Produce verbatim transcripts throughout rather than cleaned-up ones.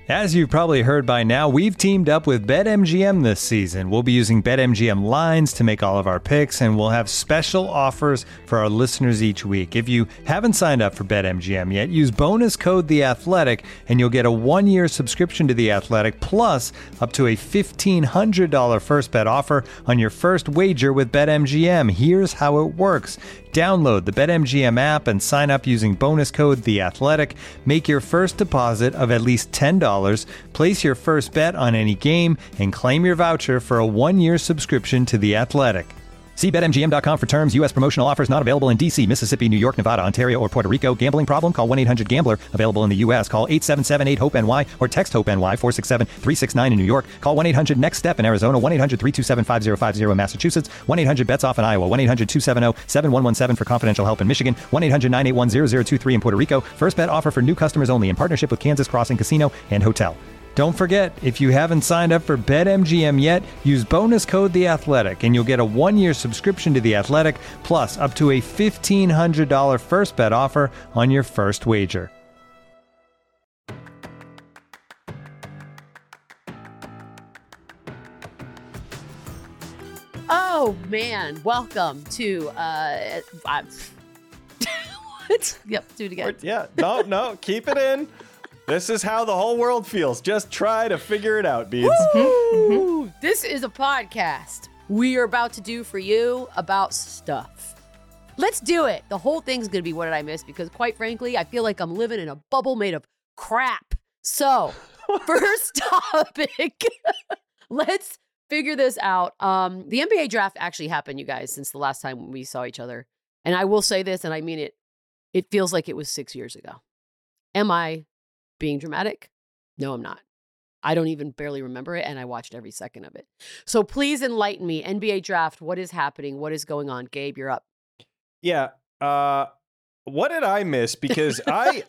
As you've probably heard by now, we've teamed up with BetMGM this season. We'll be using BetMGM lines to make all of our picks, and we'll have special offers for our listeners each week. If you haven't signed up for BetMGM yet, use bonus code The Athletic, and you'll get a one-year subscription to The Athletic, plus up to a fifteen hundred dollars first bet offer on your first wager with BetMGM. Here's how it works. Download the BetMGM app and sign up using bonus code The Athletic. Make your first deposit of at least ten dollars. Place your first bet on any game and claim your voucher for a one-year subscription to The Athletic. See Bet M G M dot com for terms. U S promotional offers not available in D C, Mississippi, New York, Nevada, Ontario, or Puerto Rico. Gambling problem? Call one eight hundred gambler. Available in the U S. Call eight seven seven eight hope N Y or text HOPE-NY four six seven three six nine in New York. Call one eight hundred next step in Arizona. one eight hundred three two seven five zero five zero in Massachusetts. one eight hundred bets off in Iowa. one eight hundred two seven zero seven one one seven for confidential help in Michigan. one eight hundred nine eight one zero zero two three in Puerto Rico. First bet offer for new customers only in partnership with Kansas Crossing Casino and Hotel. Don't forget, if you haven't signed up for BetMGM yet, use bonus code The Athletic, and you'll get a one-year subscription to The Athletic, plus up to a fifteen hundred dollars first bet offer on your first wager. Oh, man. Welcome to... Uh, uh, what? Yep, do it again. Yeah, no, no, keep it in. This is how the whole world feels. Just try to figure it out, Beads. Mm-hmm. This is a podcast we are about to do for you about stuff. Let's do it. The whole thing's going to be What Did I Miss? Because quite frankly, I feel like I'm living in a bubble made of crap. So, first topic, let's figure this out. Um, the N B A draft actually happened, you guys, since the last time we saw each other. And I will say this, and I mean it, it feels like it was six years ago. Am I being dramatic? No, I'm not. I don't even barely remember it, and I watched every second of it. So please enlighten me. N B A draft, what is happening? What is going on? Gabe, you're up. Yeah. Uh, what did I miss? Because I,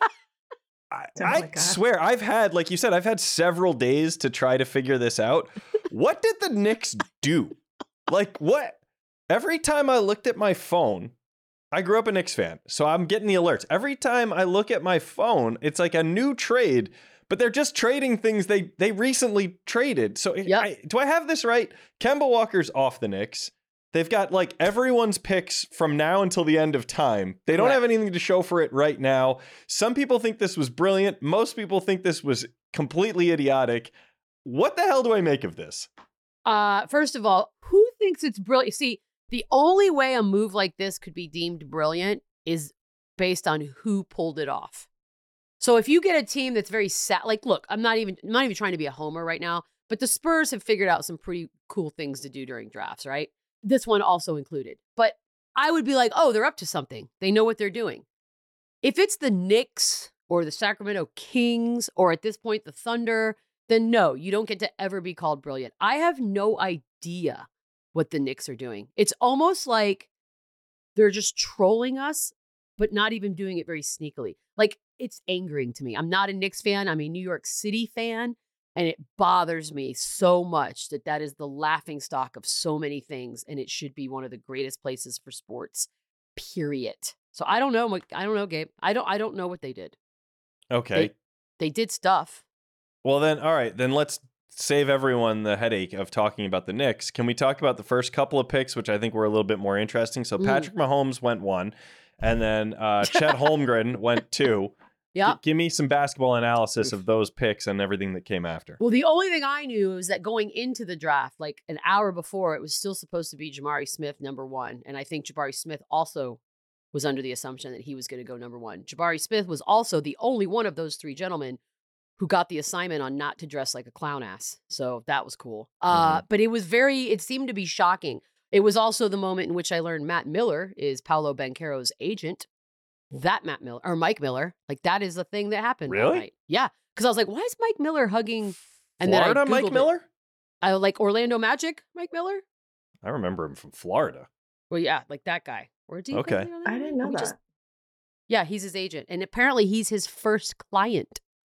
I, I like swear I've had, like you said, I've had several days to try to figure this out. What did the Knicks do? Like what? Every time I looked at my phone, I grew up a Knicks fan, so I'm getting the alerts. Every time I look at my phone, it's like a new trade, but they're just trading things they they recently traded. So Yep. I, do I have this right? Kemba Walker's off the Knicks. They've got like everyone's picks from now until the end of time. They don't Correct. have anything to show for it right now. Some people think this was brilliant. Most people think this was completely idiotic. What the hell do I make of this? Uh, first of all, who thinks it's brilliant? See, the only way a move like this could be deemed brilliant is based on who pulled it off. So if you get a team that's very sad, like, look, I'm not even, I'm not even trying to be a homer right now, but the Spurs have figured out some pretty cool things to do during drafts, right? This one also included. But I would be like, oh, they're up to something. They know what they're doing. If it's the Knicks or the Sacramento Kings or at this point the Thunder, then no, you don't get to ever be called brilliant. I have no idea what the Knicks are doing. It's almost like they're just trolling us, but not even doing it very sneakily. Like, it's angering to me. I'm not a Knicks fan. I'm a New York City fan. And it bothers me so much that that is the laughing stock of so many things. And it should be one of the greatest places for sports, period. So I don't know. I don't know, Gabe. I don't, I don't know what they did. Okay. They, they did stuff. Well, then, all right, then let's save everyone the headache of talking about the Knicks. Can we talk about the first couple of picks, which I think were a little bit more interesting? So Patrick mm. Mahomes went one, and then uh, Chet Holmgren went two. Yeah. G- give me some basketball analysis of those picks and everything that came after. Well, the only thing I knew was that going into the draft, like an hour before, it was still supposed to be Jabari Smith number one. And I think Jabari Smith also was under the assumption that he was going to go number one. Jabari Smith was also the only one of those three gentlemen who got the assignment on not to dress like a clown ass. So that was cool. Uh, mm-hmm. But it was very, it seemed to be shocking. It was also the moment in which I learned Matt Miller is Paolo Banchero's agent. That Matt Miller, or Mike Miller, like that is a thing that happened. Really? That night. Yeah. Because I was like, why is Mike Miller hugging? And Florida then I Mike Miller? It. I like Orlando Magic Mike Miller. I remember him from Florida. Well, yeah, like that guy. Or do you okay. I didn't know that. Just, yeah, he's his agent. And apparently he's his first client.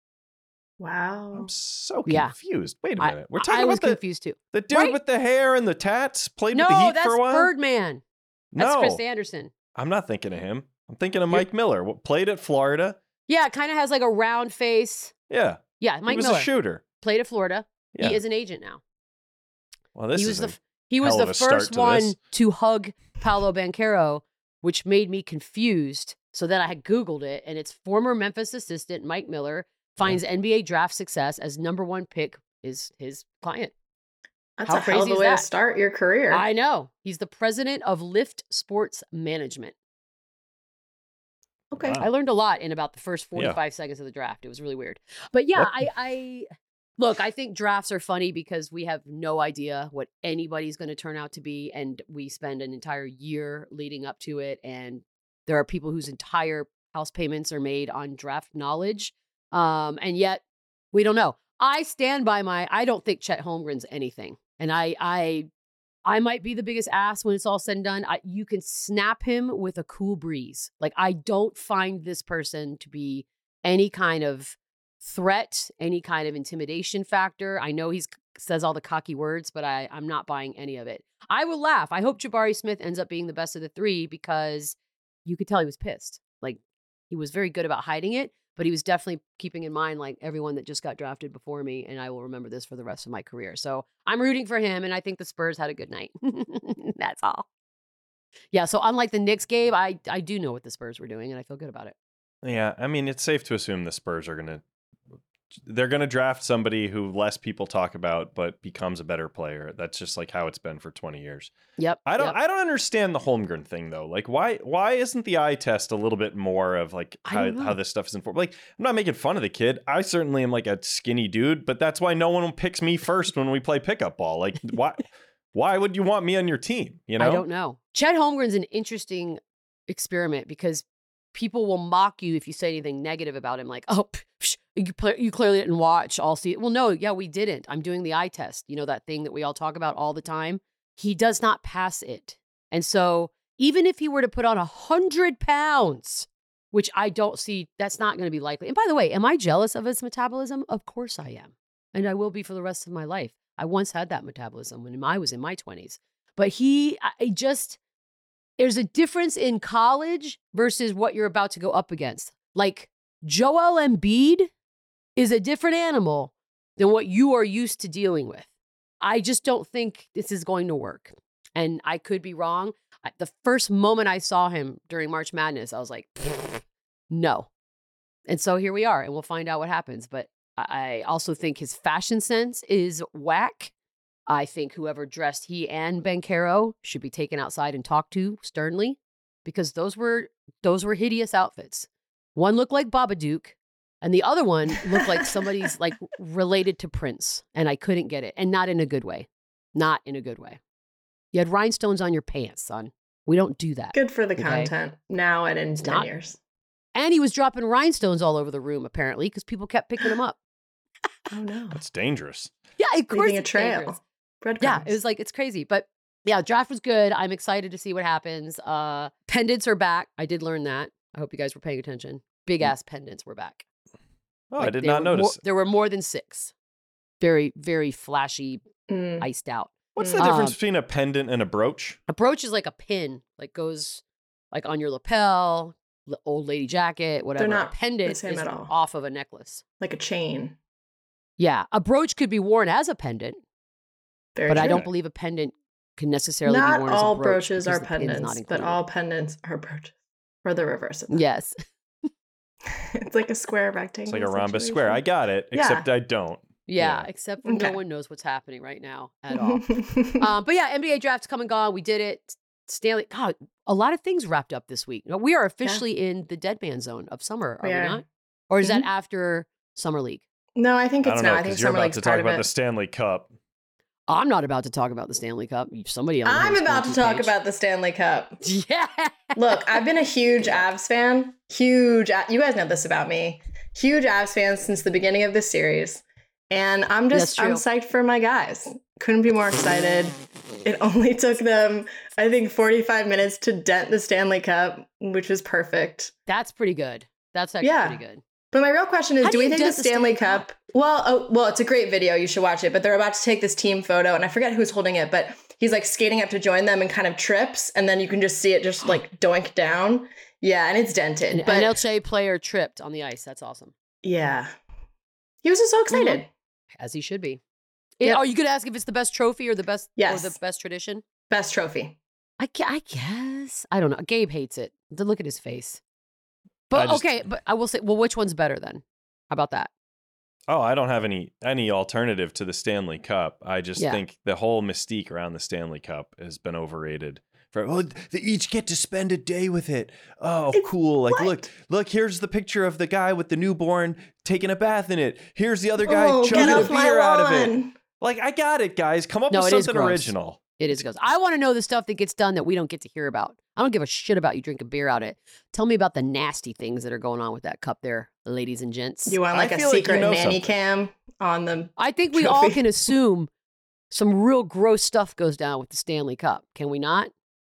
Wow. I'm so yeah. confused. Wait a minute. I, We're talking I about was the, confused too. the dude right? with the hair and the tats played no, with the Heat that's for a while? Birdman. That's no, Chris Anderson. I'm not thinking of him. I'm thinking of Mike Miller. Played at Florida. Yeah, kind of has like a round face. Yeah. Yeah, Mike he was Miller a shooter. played at Florida. Yeah. He is an agent now. Well, this he is was the a he was hell the of a start first to one this. to hug Paolo Banchero, which made me confused. So then I had Googled it, and it's former Memphis assistant Mike Miller finds N B A draft success as number one pick is his client. That's How a hell of crazy a is way that? to start your career. I know. He's the president of Lift Sports Management. okay. Wow. I learned a lot in about the first forty-five Yeah. seconds of the draft. It was really weird. But yeah, What? I, I look, I think drafts are funny because we have no idea what anybody's going to turn out to be. And we spend an entire year leading up to it. And there are people whose entire house payments are made on draft knowledge. Um, and yet we don't know. I stand by my, I don't think Chet Holmgren's anything. And I, I, I might be the biggest ass when it's all said and done. I, you can snap him with a cool breeze. Like, I don't find this person to be any kind of threat, any kind of intimidation factor. I know he's says all the cocky words, but I, I'm not buying any of it. I will laugh. I hope Jabari Smith ends up being the best of the three because you could tell he was pissed. Like, he was very good about hiding it, but he was definitely keeping in mind, like, everyone that just got drafted before me, and I will remember this for the rest of my career. So I'm rooting for him, and I think the Spurs had a good night. That's all. Yeah, so unlike the Knicks game, I, I do know what the Spurs were doing, and I feel good about it. Yeah, I mean, it's safe to assume the Spurs are going to they're going to draft somebody who less people talk about but becomes a better player. That's just like how it's been for twenty years. Yep. I don't yep. I don't understand the Holmgren thing though. Like why why isn't the eye test a little bit more of like I how, don't know. how this stuff is informed? Like I'm not making fun of the kid. I certainly am like a skinny dude, but that's why no one picks me first when we play pickup ball. Like why why would you want me on your team? You know? I don't know. Chet Holmgren's an interesting experiment because people will mock you if you say anything negative about him, like, oh, psh, you, play, you clearly didn't watch all season. Well, no, yeah, we didn't. I'm doing the eye test. You know, that thing that we all talk about all the time. He does not pass it. And so even if he were to put on one hundred pounds, which I don't see, that's not going to be likely. And by the way, am I jealous of his metabolism? Of course I am. And I will be for the rest of my life. I once had that metabolism when I was in my twenties. But he, I just... There's a difference in college versus what you're about to go up against. Like, Joel Embiid is a different animal than what you are used to dealing with. I just don't think this is going to work. And I could be wrong. I, the first moment I saw him during March Madness, I was like, no. And so here we are, and we'll find out what happens. But I also think his fashion sense is whack. I think whoever dressed he and Banchero should be taken outside and talked to sternly because those were those were hideous outfits. One looked like Babadook and the other one looked like somebody's like related to Prince, and I couldn't get it, and not in a good way. Not in a good way. You had rhinestones on your pants, son. We don't do that. Good for the Okay. content now and in ten not- years. And he was dropping rhinestones all over the room apparently because people kept picking them up. Oh no. That's dangerous. Yeah, of course. Leaving a it's trail. dangerous. Breadcrumbs. Yeah, it was like, it's crazy. But yeah, draft was good. I'm excited to see what happens. Uh, pendants are back. I did learn that. I hope you guys were paying attention. Big ass pendants were back. Oh, I Like, did they not were more- notice. there were more than six. Very, very flashy, Mm. iced out. What's the Um, difference between a pendant and a brooch? A brooch is like a pin, like goes like on your lapel, l- old lady jacket, whatever. not a pendant the same is at all. off of a necklace. Like a chain. Yeah, a brooch could be worn as a pendant, Very but I true. don't believe a pendant can necessarily Not be worn as a all brooch brooches because are the pin's not pendants, but included. all pendants are brooches. Or the reverse of that. Yes. It's like a square rectangle. It's like a rhombus situation. square. I got it, Yeah. except I don't. Yeah, Yeah. except for no Okay. one knows what's happening right now at all. um, but yeah, N B A draft's come and gone. We did it. Stanley, God, a lot of things wrapped up this week. You know, we are officially in the dead man zone of summer, are We we, are. not? Or is that Mhm. after Summer League? No, I think I it's don't now. know I think because you're Summer about League's to talk part of about it. the Stanley Cup. I'm not about to talk about the Stanley Cup. Somebody on I'm the about to talk about the Stanley Cup. Yeah. Look, I've been a huge Avs fan. Huge. A- You guys know this about me. Huge Avs fan since the beginning of this series. And I'm just, That's true. I'm psyched for my guys. Couldn't be more excited. It only took them, I think, forty-five minutes to dent the Stanley Cup, which was perfect. That's pretty good. That's actually Yeah. pretty good. But my real question is, How do do we you think the dent the Stanley, Stanley Cup, Cup? well, oh, well, it's a great video. You should watch it. But they're about to take this team photo, and I forget who's holding it, but he's like skating up to join them and kind of trips, and then you can just see it just like doink down. Yeah, and it's dented. An but N H L player tripped on the ice. That's awesome. yeah. He was just so excited. Mm-hmm. As he should be. Yep. Are you going to ask if it's the best trophy or the best Yes. or the best tradition? Best trophy. I, I guess. I don't know. Gabe hates it. Look at his face. But just, okay, but I will say, well, which one's better then? How about that? Oh, I don't have any any alternative to the Stanley Cup. I just Yeah. think the whole mystique around the Stanley Cup has been overrated. For oh, they each get to spend a day with it. Oh, It's cool! Like, what? look, look. Here's the picture of the guy with the newborn taking a bath in it. Here's the other guy Oh, chugging get a off my beer out of it. lawn. Like, I got it, guys. Come up No, with it is something gross. original. It is gross. I want to know the stuff that gets done that we don't get to hear about. I don't give a shit about you drinking beer out of it. Tell me about the nasty things that are going on with that cup there, ladies and gents. You want I like a feel like you secret know nanny something. cam on the I think we all trophy. can assume some real gross stuff goes down with the Stanley Cup. Can we not?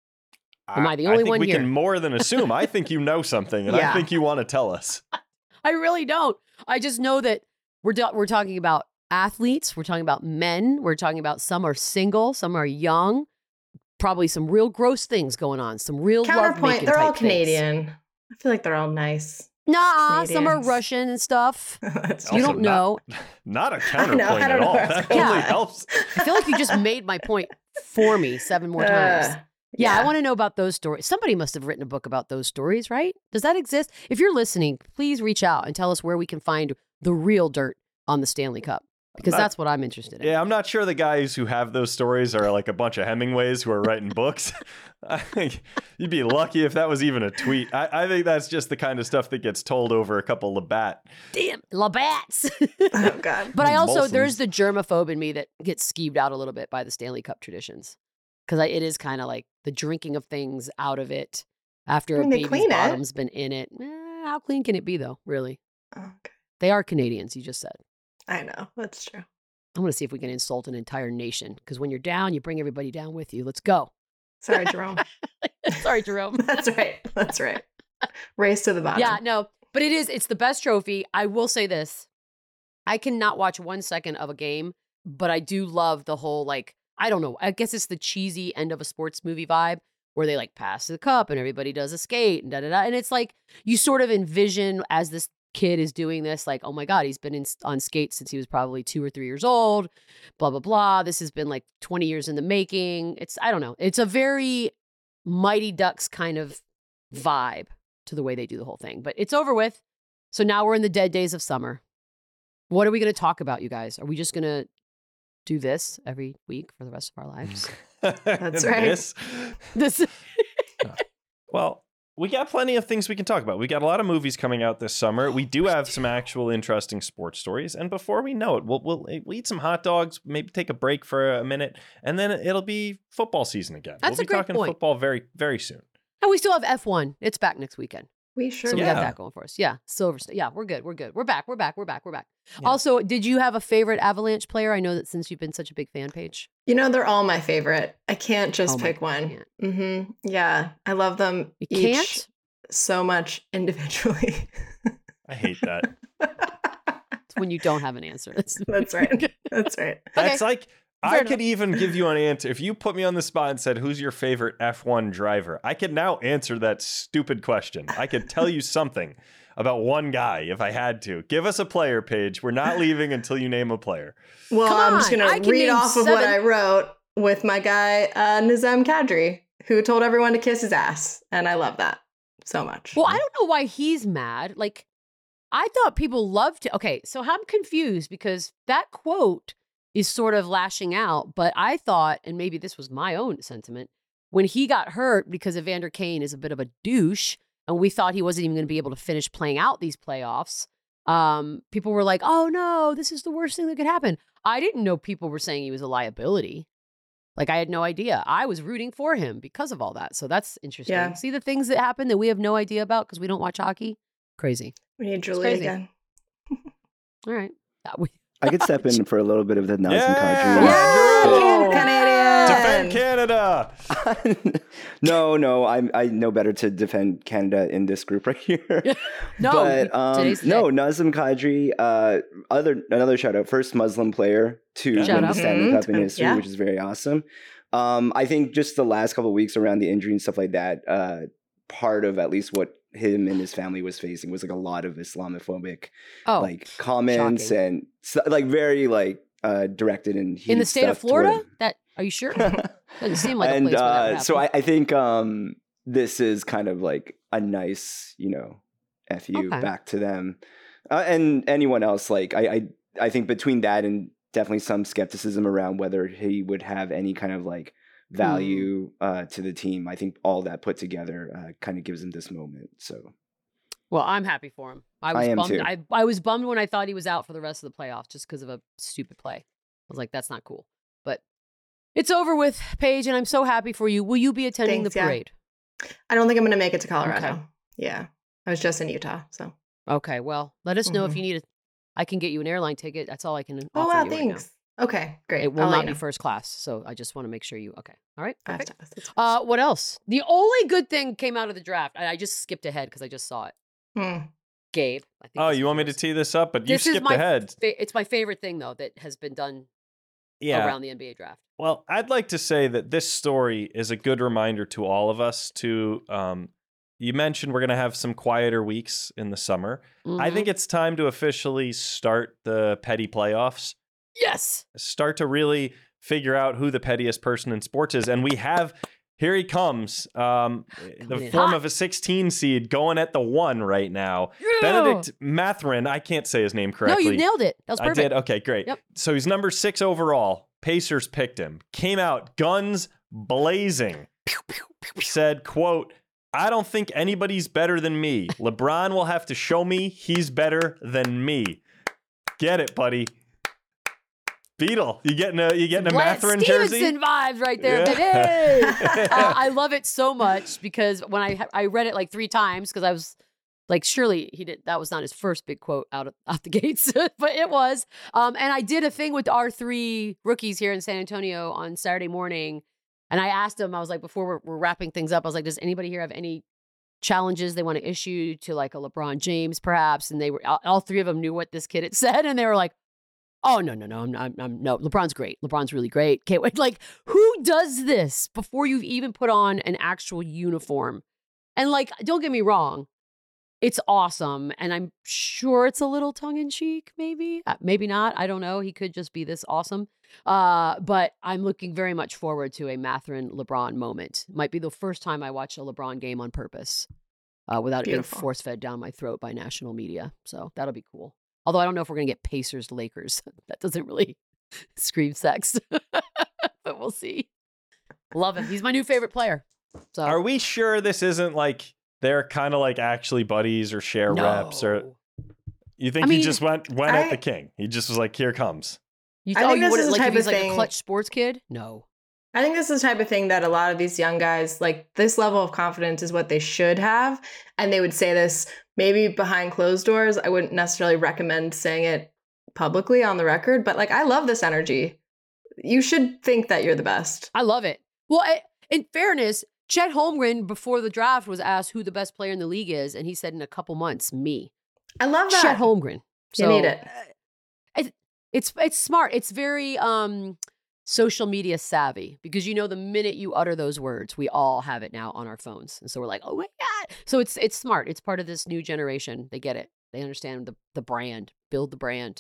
Am I the only think one we here? can more than assume. I think you know something, and Yeah. I think you want to tell us. I really don't. I just know that we're do- we're talking about athletes. We're talking about men. We're talking about some are single, some are young. Probably some real gross things going on. Some real counterpoint. love-making They're all type things. Canadian. I feel like they're all nice. Nah, some are Canadians. Russian and stuff. That's You Also don't not- know. Not a I counterpoint know, I at don't know all. where I was That going only with that. helps. I feel like you just made my point for me seven more times. Uh, Yeah, I want to know about those stories. Somebody must have written a book about those stories, right? Does that exist? If you're listening, please reach out and tell us where we can find the real dirt on the Stanley Cup, because Not- that's what I'm interested in. Yeah, I'm not sure the guys who have those stories are like a bunch of Hemingways who are writing books. I think you'd be lucky if that was even a tweet. I, I think that's just the kind of stuff that gets told over a couple Labatt. Damn, Labatt's. Oh God. But I also, Molson's. there's the germaphobe in me that gets skeeved out a little bit by the Stanley Cup traditions. Because it is kind of like the drinking of things out of it after I mean, a they baby's clean it. bottom's been in it. Eh, how clean can it be, though, really? Oh, okay. They are Canadians, you just said. I know. That's true. I want to see if we can insult an entire nation. Because when you're down, you bring everybody down with you. Let's go. Sorry, Jerome. Sorry, Jerome. That's right. That's right. Race to the bottom. Yeah, no, but it is, it's the best trophy. I will say this. I cannot watch one second of a game, but I do love the whole, like, I don't know. I guess it's the cheesy end of a sports movie vibe where they like pass the cup and everybody does a skate and da da da. And it's like you sort of envision as this kid is doing this, like, oh my God, he's been in, on skates since he was probably two or three years old, blah, blah, blah. This has been like twenty years in the making. It's, I don't know. It's a very Mighty Ducks kind of vibe to the way they do the whole thing, but it's over with. So now we're in the dead days of summer. What are we going to talk about, you guys? Are we just going to do this every week for the rest of our lives? That's right. This? This Well, we got plenty of things we can talk about. We got a lot of movies coming out this summer. We do have some actual interesting sports stories, and before we know it, we'll we'll, we'll eat some hot dogs, maybe take a break for a minute, and then it'll be football season again. That's we'll a be great talking point. football very very soon. And we still have F one. It's back next weekend. We sure So we do. got Yeah. that going for us. Yeah. Silver State. Yeah, we're good. We're good. We're back. We're back. We're back. We're back. Yeah. Also, did you have a favorite Avalanche player? I know that since you've been such a big fan page. You know, they're all my favorite. I can't just Oh my pick God, one. you Mm-hmm. Yeah. I love them You each can't? so much individually. I hate that. It's when you don't have an answer. That's, That's right. That's right. That's like Fair I could even give you an answer. If you put me on the spot and said, who's your favorite F one driver? I could now answer that stupid question. I could tell you something about one guy if I had to. Give us a player page. We're not leaving until you name a player. Well, Come I'm just on, going I to can read name off of what seven. I wrote with my guy, uh, Nizam Kadri, who told everyone to kiss his ass. And I love that so much. Well, I don't know why he's mad. Like, I thought people loved it. Okay, so I'm confused because that quote is sort of lashing out, but I thought, and maybe this was my own sentiment, when he got hurt because Evander Kane is a bit of a douche, and we thought he wasn't even going to be able to finish playing out these playoffs, um, people were like, oh no, this is the worst thing that could happen. I didn't know people were saying he was a liability. Like, I had no idea. I was rooting for him because of all that. So that's interesting. Yeah. See the things that happen that we have no idea about because we don't watch hockey? Crazy. We need Julie crazy. again. All right. That we- I could step in for a little bit of the Nazem Yeah! Kadri. Defend Canadian. Canada. no, no, I I know better to defend Canada in this group right here. No, but you- um, today's the no, day. Nazem Kadri. Uh, other another shout out, first Muslim player to Shout win out. the Stanley Mhm. Cup in history, Yeah. which is very awesome. Um, I think just the last couple of weeks around the injury and stuff like that, uh, part of at least what him and his family was facing was like a lot of Islamophobic Oh, like comments shocking. and so, like very like uh directed and in the state of Florida? toward... That are you sure? Doesn't seem like and a place where that would uh so I, happen. I think um this is kind of like a nice, you know, F you Okay. back to them. Uh, and anyone else, like I, I I think between that and definitely some skepticism around whether he would have any kind of like value uh, to the team. I think all that put together uh, kind of gives him this moment. So, Well, I'm happy for him. I was I am bummed. too. I, I was bummed when I thought he was out for the rest of the playoffs just because of a stupid play. I was like, that's not cool. But it's over with, Paige, and I'm so happy for you. Will you be attending Thanks, the yeah. parade? I don't think I'm going to make it to Colorado. Okay. Yeah. I was just in Utah. So. Okay, well, let us know if Mhm. you need it. I can get you an airline ticket. That's all I can Oh, offer wow. you right Thanks. Okay. Great. now. It will I'll let not you be know. first class, so I just want to make sure you. Okay, all right. I have Perfect. to- that's Uh, what else? The only good thing came out of the draft. I, I just skipped ahead because I just saw it. Hmm. Gabe. I think Oh, this you is want me to yours. tee this up? But you This is skipped my ahead. fa- it's my favorite thing though that has been done Yeah. around the N B A draft. Well, I'd like to say that this story is a good reminder to all of us to um you mentioned we're going to have some quieter weeks in the summer. I Mhm. think it's time to officially start the petty playoffs. Yes. Start to really figure out who the pettiest person in sports is, and we have here he comes, um, the Coming in form hot. of a sixteen seed going at the one right now. Yeah. Benedict Mathurin, I can't say his name No, correctly. you nailed it. That was I perfect. did. Okay, great. Yep. So he's number six overall. Pacers picked him. Came out guns blazing. Said, quote, I don't think anybody's better than me. LeBron will have to show me he's better than me. Get it, buddy. Beetle, you getting a you getting a Lance Mathurin Stevenson jersey? vibes right there, Yeah. baby. uh, I love it so much because when I I read it like three times because I was like, surely he did. That was not his first big quote out of out the gates, but it was. Um, and I did a thing with our three rookies here in San Antonio on Saturday morning, and I asked them. I was like, before we're, we're wrapping things up, I was like, does anybody here have any challenges they want to issue to like a LeBron James, perhaps? And they were all, all three of them knew what this kid had said, and they were like, oh, no, no, no, I'm, I'm, I'm, no, LeBron's great. LeBron's really great. Can't wait. Like, who does this before you've even put on an actual uniform? And like, don't get me wrong, it's awesome. And I'm sure it's a little tongue in cheek, maybe, uh, maybe not. I don't know. He could just be this awesome. Uh, but I'm looking very much forward to a Mathurin LeBron moment. Might be the first time I watch a LeBron game on purpose uh, without it being Beautiful. force fed down my throat by national media. So that'll be cool. Although I don't know if we're going to get Pacers Lakers. That doesn't really scream sex, but we'll see. Love him. He's my new favorite player. So Are we sure this isn't like they're kind of like actually buddies or share no. reps, or you think I mean, he just went went I- at the king? He just was like, here comes. You, I oh, think you this wouldn't is the like if type he's of like a thing- clutch sports kid? No. I think this is the type of thing that a lot of these young guys, like this level of confidence is what they should have. And they would say this maybe behind closed doors. I wouldn't necessarily recommend saying it publicly on the record, but like, I love this energy. You should think that you're the best. I love it. Well, I, in fairness, Chet Holmgren before the draft was asked who the best player in the league is, and he said in a couple months, me. I love that. Chet Holmgren. You need it. uh, it- It's it's smart. It's very um social media savvy because you know the minute you utter those words, we all have it now on our phones, and so we're like, oh my god. So it's it's smart. It's part of this new generation. They get it. They understand the the brand. Build the brand.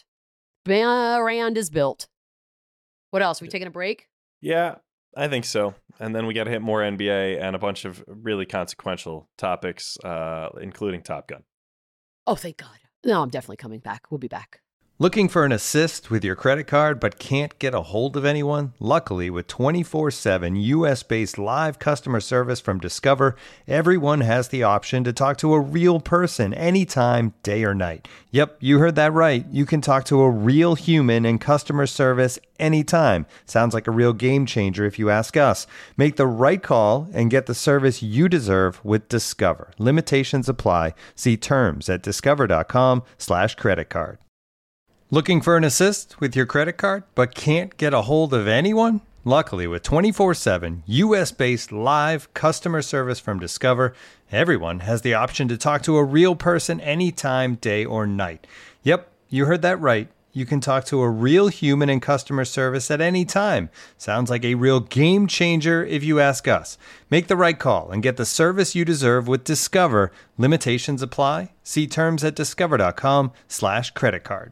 Brand is built. What else? Are we taking a break? Yeah, I think so. And then we got to hit more N B A and a bunch of really consequential topics, uh, including Top Gun. Oh, thank God. No, I'm definitely coming back. We'll be back. Looking for an assist with your credit card but can't get a hold of anyone? Luckily, with twenty-four seven U S-based live customer service from Discover, everyone has the option to talk to a real person anytime, day or night. Yep, you heard that right. You can talk to a real human in customer service anytime. Sounds like a real game changer if you ask us. Make the right call and get the service you deserve with Discover. Limitations apply. See terms at discover.com slash credit card. Looking for an assist with your credit card but can't get a hold of anyone? Luckily, with twenty-four seven U S-based live customer service from Discover, everyone has the option to talk to a real person anytime, day or night. Yep, you heard that right. you can talk to a real human in customer service at any time. Sounds like a real game changer if you ask us. Make the right call and get the service you deserve with Discover. Limitations apply. See terms at discover.com slash credit card.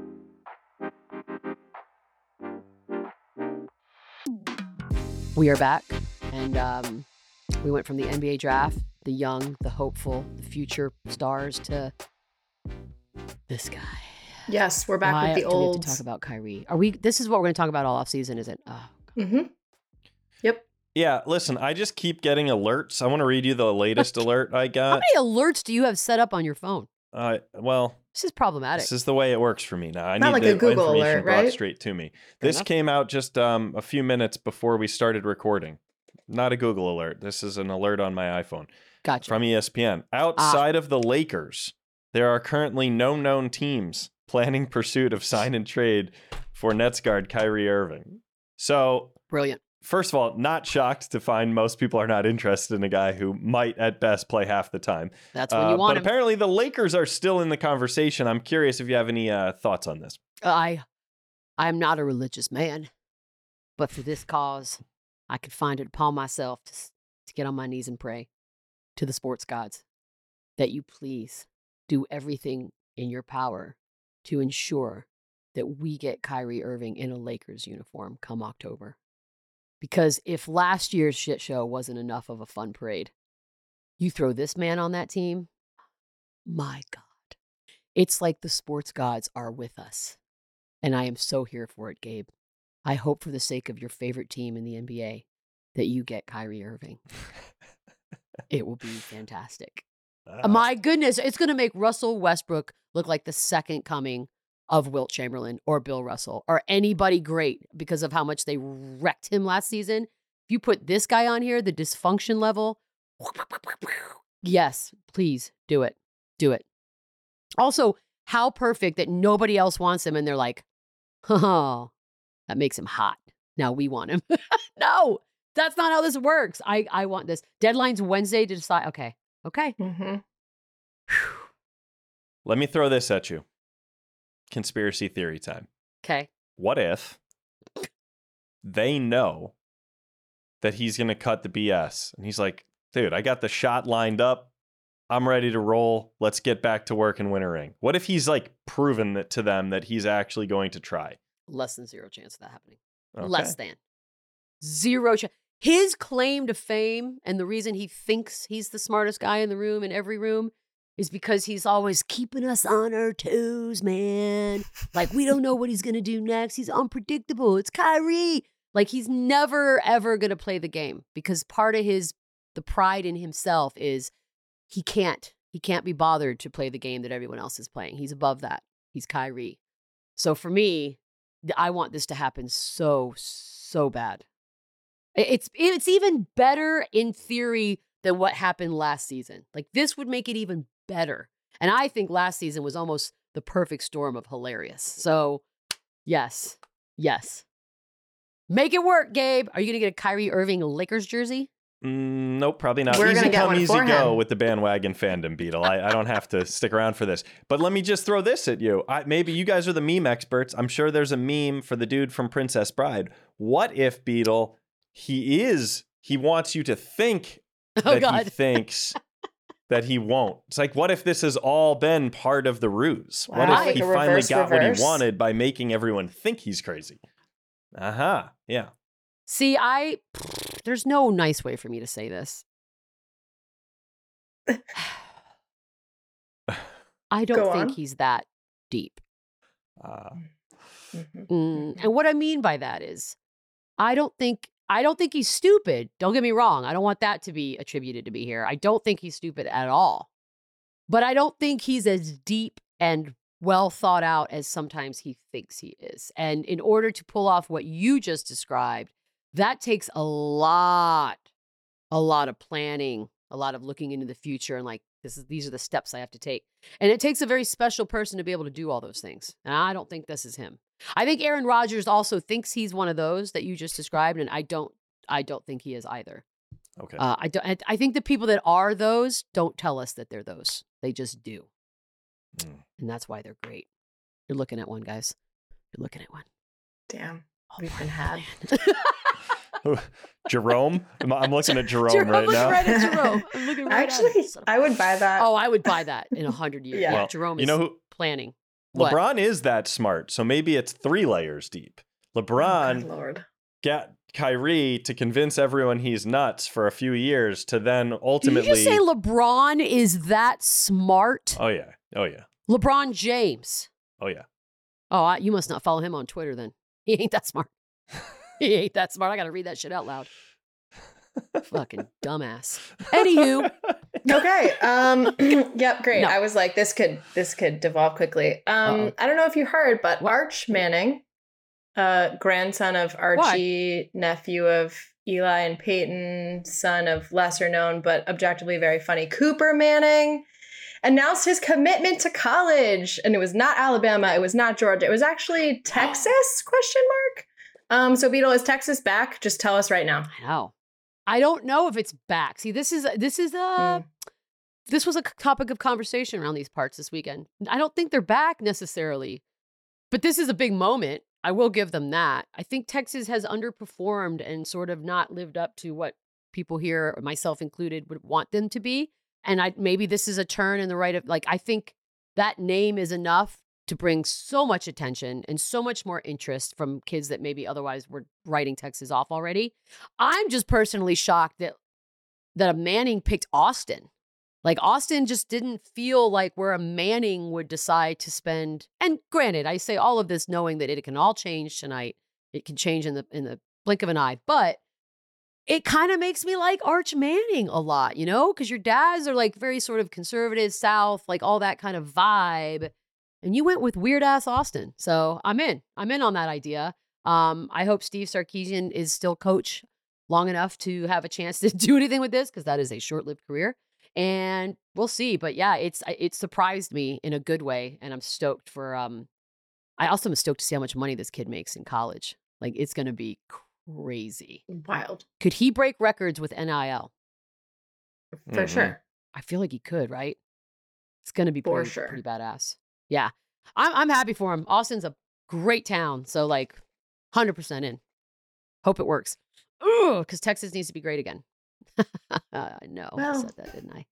We are back, and um, we went from the N B A draft, the young, the hopeful, the future stars, to this guy. Yes, we're back Why with the do we have old. to talk about Kyrie? Are we? This is what we're going to talk about all off season, is it? Oh, Mm-hmm. Yep. Yeah, listen, I just keep getting alerts. I want to read you the latest alert I how got. many alerts do you have set up on your phone? Uh, well, This is problematic. this is the way it works for me now. I Not need like the a Google information alert, brought right? straight to me. Fair This enough. came out just um, a few minutes before we started recording. Not a Google alert. This is an alert on my iPhone Gotcha. from E S P N. Ah. Outside of the Lakers, there are currently no known teams planning pursuit of sign and trade for Nets guard Kyrie Irving. So, Brilliant. first of all, not shocked to find most people are not interested in a guy who might at best play half the time. That's when Uh, you want but him. apparently the Lakers are still in the conversation. I'm curious if you have any uh, thoughts on this. I, I'm not a religious man, but for this cause, I could find it upon myself to, s- to get on my knees and pray to the sports gods that you please do everything in your power to ensure that we get Kyrie Irving in a Lakers uniform come October. Because if last year's shit show wasn't enough of a fun parade, you throw this man on that team, my God. It's like the sports gods are with us. And I am so here for it, Gabe. I hope for the sake of your favorite team in the N B A that you get Kyrie Irving. It will be fantastic. Uh, My goodness, it's going to make Russell Westbrook look like the second coming of Wilt Chamberlain or Bill Russell or anybody great because of how much they wrecked him last season. If you put this guy on here, the dysfunction level, yes, please do it. Do it. Also, how perfect that nobody else wants him and they're like, oh, that makes him hot. Now we want him. No, that's not how this works. I, I want this. Deadline's Wednesday to decide. Okay. Okay. Mm-hmm. let me throw this at you. Conspiracy theory time. Okay. What if they know that he's going to cut the B S? And he's like, dude, I got the shot lined up. I'm ready to roll. Let's get back to work and win a ring. What if he's like proven that to them that he's actually going to try? Less than zero chance of that happening. Okay. Less than. Zero chance. His claim to fame and the reason he thinks he's the smartest guy in the room, in every room, is because he's always keeping us on our toes, man. Like, we don't know what he's going to do next. He's unpredictable. It's Kyrie. Like, he's never, ever going to play the game because part of his, the pride in himself is he can't. He can't be bothered to play the game that everyone else is playing. He's above that. He's Kyrie. So for me, th- I want this to happen so, so bad. I- It's it's even better in theory than what happened last season. Like, this would make it even better. And I think last season was almost the perfect storm of hilarious. So, yes, yes. Make it work, Gabe. Are you going to get a Kyrie Irving Lakers jersey? Mm, nope, probably not. We're Easy gonna get come, one easy for go him. with the bandwagon fandom, Beetle. I, I don't have to stick around for this. But let me just throw this at you. I, maybe you guys are the meme experts. I'm sure there's a meme for the dude from Princess Bride. What if, Beetle, he is, he wants you to think Oh, that he God. thinks that he won't? It's like, what if this has all been part of the ruse? What Wow, if like he a finally reverse got what reverse? he wanted by making everyone think he's crazy? Uh-huh. Yeah. See, I, there's no nice way for me to say this. I don't Go think on. he's that deep. Uh, Mhm. Mm, and what I mean by that is, I don't think I don't think he's stupid. Don't get me wrong. I don't want that to be attributed to me here. I don't think he's stupid at all. But I don't think he's as deep and well thought out as sometimes he thinks he is. And in order to pull off what you just described, that takes a lot, a lot of planning, a lot of looking into the future and like, this is these are the steps I have to take. And it takes a very special person to be able to do all those things. And I don't think this is him. I think Aaron Rodgers also thinks he's one of those that you just described, and I don't. I don't think he is either. okay. Uh, I don't. I- I think the people that are those don't tell us that they're those. They just do, Mm. and that's why they're great. You're looking at one, guys. You're looking at one. Damn, Oh, we've been had. Jerome? I'm I'm looking at Jerome, Jerome, right look now. right at Jerome. I'm looking right Actually, at him. Son of a- I would buy that. Oh, I would buy that in a hundred years. Yeah. Yeah, Well, Jerome you is know who? planning. What? LeBron is that smart, so maybe it's three layers deep. Oh, LeBron good Lord. got Kyrie to convince everyone he's nuts for a few years to then Did ultimately. you just say LeBron is that smart? oh yeah, oh yeah, LeBron James. oh yeah. Oh, I, you must not follow him on Twitter then. He ain't that smart. He ain't that smart. I got to read that shit out loud. Fucking dumbass. Anywho, Okay. Um. Yep. Great. No. I was like, this could this could devolve quickly. Um. Uh-oh. I don't know if you heard, but What? Arch Manning, uh, grandson of Archie, nephew of Eli and Peyton, son of lesser known but objectively very funny Cooper Manning, announced his commitment to college, and it was not Alabama, it was not Georgia, it was actually Texas? Question mark. Um. So Beetle, is Texas back? Just tell us right now. I know. I don't know if it's back. See, this is this is uh Hmm. this was a topic of conversation around these parts this weekend. I don't think they're back necessarily, but this is a big moment. I will give them that. I think Texas has underperformed and sort of not lived up to what people here, myself included, would want them to be. And I maybe this is a turn in the right of like I think that name is enough to bring so much attention and so much more interest from kids that maybe otherwise were writing Texas off already. I'm just personally shocked that that a Manning picked Austin. Like Austin just didn't feel like where a Manning would decide to spend. And granted, I say all of this knowing that it can all change tonight. It can change in the in the blink of an eye, but it kind of makes me like Arch Manning a lot, you know, because your dads are like very sort of conservative South, like all that kind of vibe. And you went with weird ass Austin. So I'm in. I'm in on that idea. Um, I hope Steve Sarkisian is still coach long enough to have a chance to do anything with this because that is a short-lived career. And we'll see. But yeah, it's it surprised me in a good way. And I'm stoked for um I also am stoked to see how much money this kid makes in college. Like it's gonna be crazy. Wild. Could he break records with N I L? For Mhm. sure. I feel like he could, right? It's gonna be For pretty, sure. pretty badass. Yeah. I'm I'm happy for him. Austin's a great town. So like one hundred percent in. Hope it works. Ooh, because Texas needs to be great again. I know. I Well. said that, didn't I?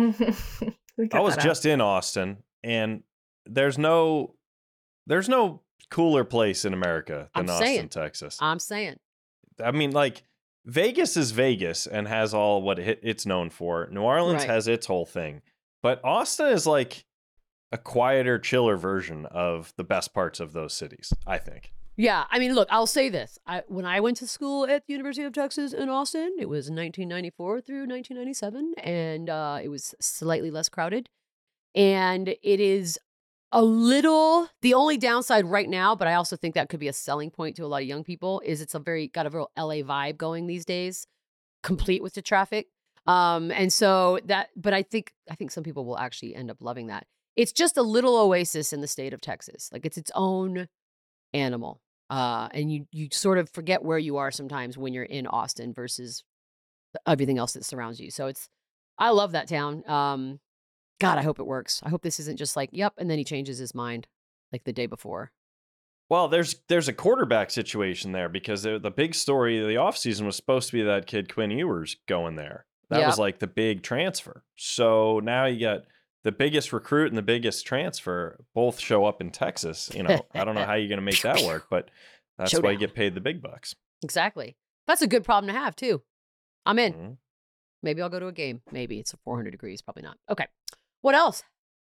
We I cut was that out. just in Austin, and there's no, there's no cooler place in America than I'm Austin, saying. Texas. I'm saying. I mean, like Vegas is Vegas and has all what it, it's known for. New Orleans Right. has its whole thing, but Austin is like a quieter, chiller version of the best parts of those cities, I think. Yeah, I mean, look, I'll say this. I when I went to school at the University of Texas in Austin, it was nineteen ninety-four through nineteen ninety-seven, and uh, it was slightly less crowded. And it is a little, the only downside right now, but I also think that could be a selling point to a lot of young people, is it's a very, got a real L A vibe going these days, complete with the traffic. Um, and so that, but I think, I think some people will actually end up loving that. It's just a little oasis in the state of Texas. Like it's its own animal. Uh, and you you sort of forget where you are sometimes when you're in Austin versus everything else that surrounds you. So it's, I love that town. Um, God, I hope it works. I hope this isn't just like, yep, and then he changes his mind like the day before. Well, there's there's a quarterback situation there because the, the big story of the offseason was supposed to be that kid Quinn Ewers going there. That Yep. was like the big transfer. So now you got the biggest recruit and the biggest transfer both show up in Texas. You know, I don't know how you're going to make that work, but that's why you Showdown. get paid the big bucks. Exactly. That's a good problem to have too. I'm in. Mhm. Maybe I'll go to a game. Maybe it's four hundred degrees. Probably not. Okay. What else?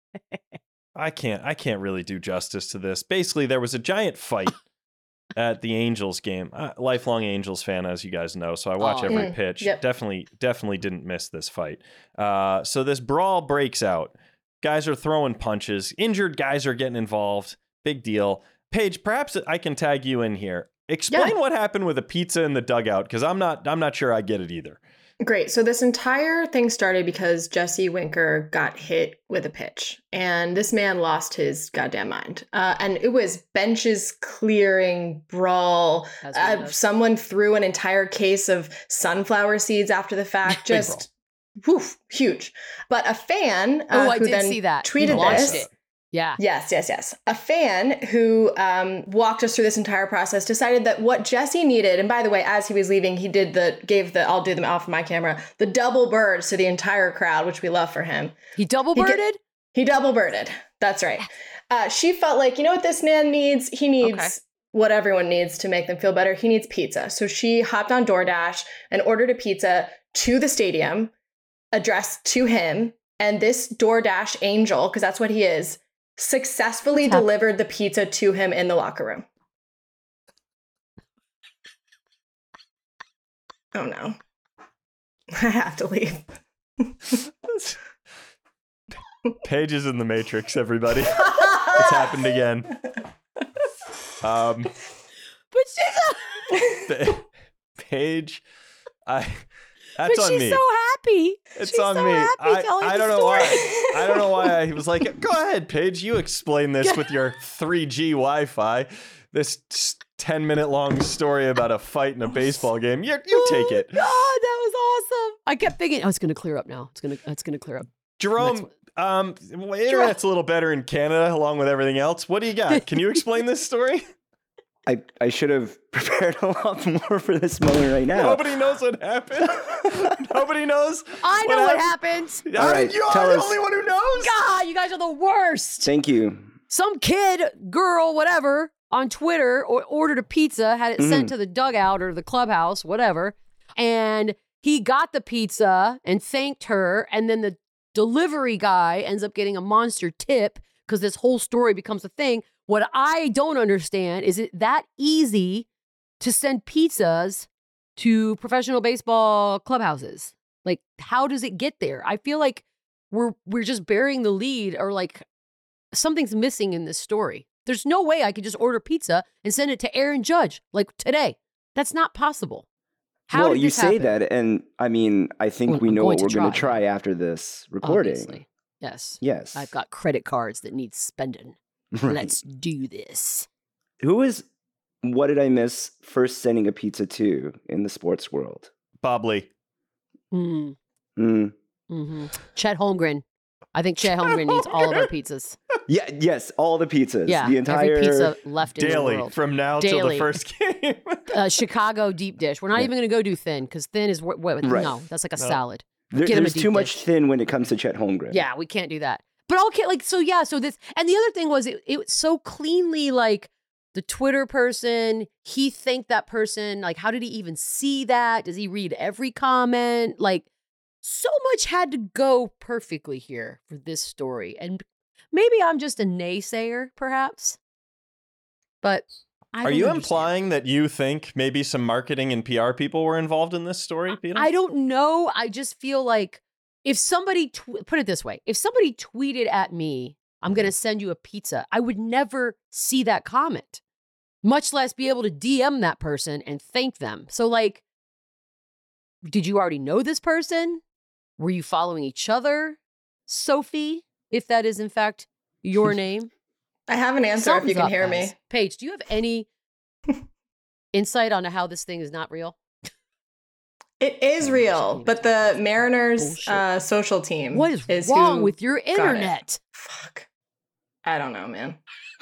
I can't I can't really do justice to this. Basically, there was a giant fight at the Angels game. Uh, lifelong Angels fan, as you guys know, so I watch Oh, every Mm, pitch. yep. Definitely, definitely didn't miss this fight. Uh, so this brawl breaks out. Guys are throwing punches. Injured guys are getting involved. Big deal. Paige, perhaps I can tag you in here. Explain Yeah. what happened with the pizza in the dugout, because I'm not I'm not sure I get it either. Great. So this entire thing started because Jesse Winker got hit with a pitch, and this man lost his goddamn mind. Uh, and it was benches clearing brawl. As one Uh, does. someone threw an entire case of sunflower seeds after the fact. Big Just woof, huge. But a fan uh, Oh, I who did then see that. tweeted Launched this. it. Yeah. Yes, yes, yes. A fan who um, walked us through this entire process decided that what Jesse needed, and by the way, as he was leaving, he did the, gave the, I'll do them off of my camera, the double birds to the entire crowd, which we love for him. He double birded? He, he double birded. That's right. Uh, she felt like, you know what this man needs? He needs Okay. what everyone needs to make them feel better. He needs pizza. So she hopped on DoorDash and ordered a pizza to the stadium, addressed to him. And this DoorDash angel, because that's what he is, successfully What's delivered the pizza to him in the locker room. Oh no. I have to leave. Paige is in the Matrix, everybody. It's happened again. Um, But she's a- Pa- Paige, I. That's but on she's me. so happy. It's she's on so me. happy I, telling I the don't know story. why. I don't know why I was like, go ahead, Paige. You explain this with your three G Wi-Fi. This ten minute long story about a fight in a baseball game. You, you take it. Oh, God, that was awesome. I kept thinking, oh, it's going to clear up now. It's going to it's going to clear up. Jerome, um, well, internet's a little better in Canada along with everything else. What do you got? Can you explain this story? I, I should have prepared a lot more for this moment right now. Nobody knows what happened. Nobody knows. I know what happened. All I right, mean, you tell are the us. only one who knows. God, you guys are the worst. Thank you. Some kid, girl, whatever, on Twitter or ordered a pizza, had it sent Mhm. to the dugout or the clubhouse, whatever. And he got the pizza and thanked her. And then the delivery guy ends up getting a monster tip because this whole story becomes a thing. What I don't understand is it that easy to send pizzas to professional baseball clubhouses? Like, how does it get there? I feel like we're we're just burying the lead, or like something's missing in this story. There's no way I could just order pizza and send it to Aaron Judge like today. That's not possible. How well, did you this say happen? that, and I mean, I think Well, we I'm know going what to we're going to try. try after this recording. Obviously. Yes. Yes. I've got credit cards that need spending. Right. Let's do this. Who is, what did I miss, first sending a pizza to in the sports world? Bob Lee. Mm. Mm. hmm Chet Holmgren. I think Chet Holmgren needs all of our pizzas. Yeah, yes, all the pizzas. Yeah, the entire every pizza left in the Daily world. from now till the Daily. first game. Uh, Chicago deep dish. We're not Yeah. even going to go do thin because thin is what? what Right. No, that's like a No. salad. There- Get 'em a there's deep too much dish. thin when it comes to Chet Holmgren. Yeah, we can't do that. But okay, like so. Yeah, so this and the other thing was it. It was so cleanly like the Twitter person. He thanked that person. Like, how did he even see that? Does he read every comment? Like, so much had to go perfectly here for this story. And maybe I'm just a naysayer, perhaps. But I Are don't you understand. implying that you think maybe some marketing and P R people were involved in this story, Peter? I don't know. I just feel like if somebody, tw- put it this way, if somebody tweeted at me, I'm going to send you a pizza, I would never see that comment, much less be able to D M that person and thank them. So, like, did you already know this person? Were you following each other? Sophie, if that is in fact your name? I have an answer if Something's you can up, hear guys. me. Paige, do you have any insight on how this thing is not real? It is Oh, real, shit. but the Mariners Bullshit. uh, social team What is, wrong who with your got it. internet? Fuck. I don't know, man.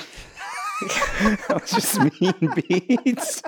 That was just mean beats.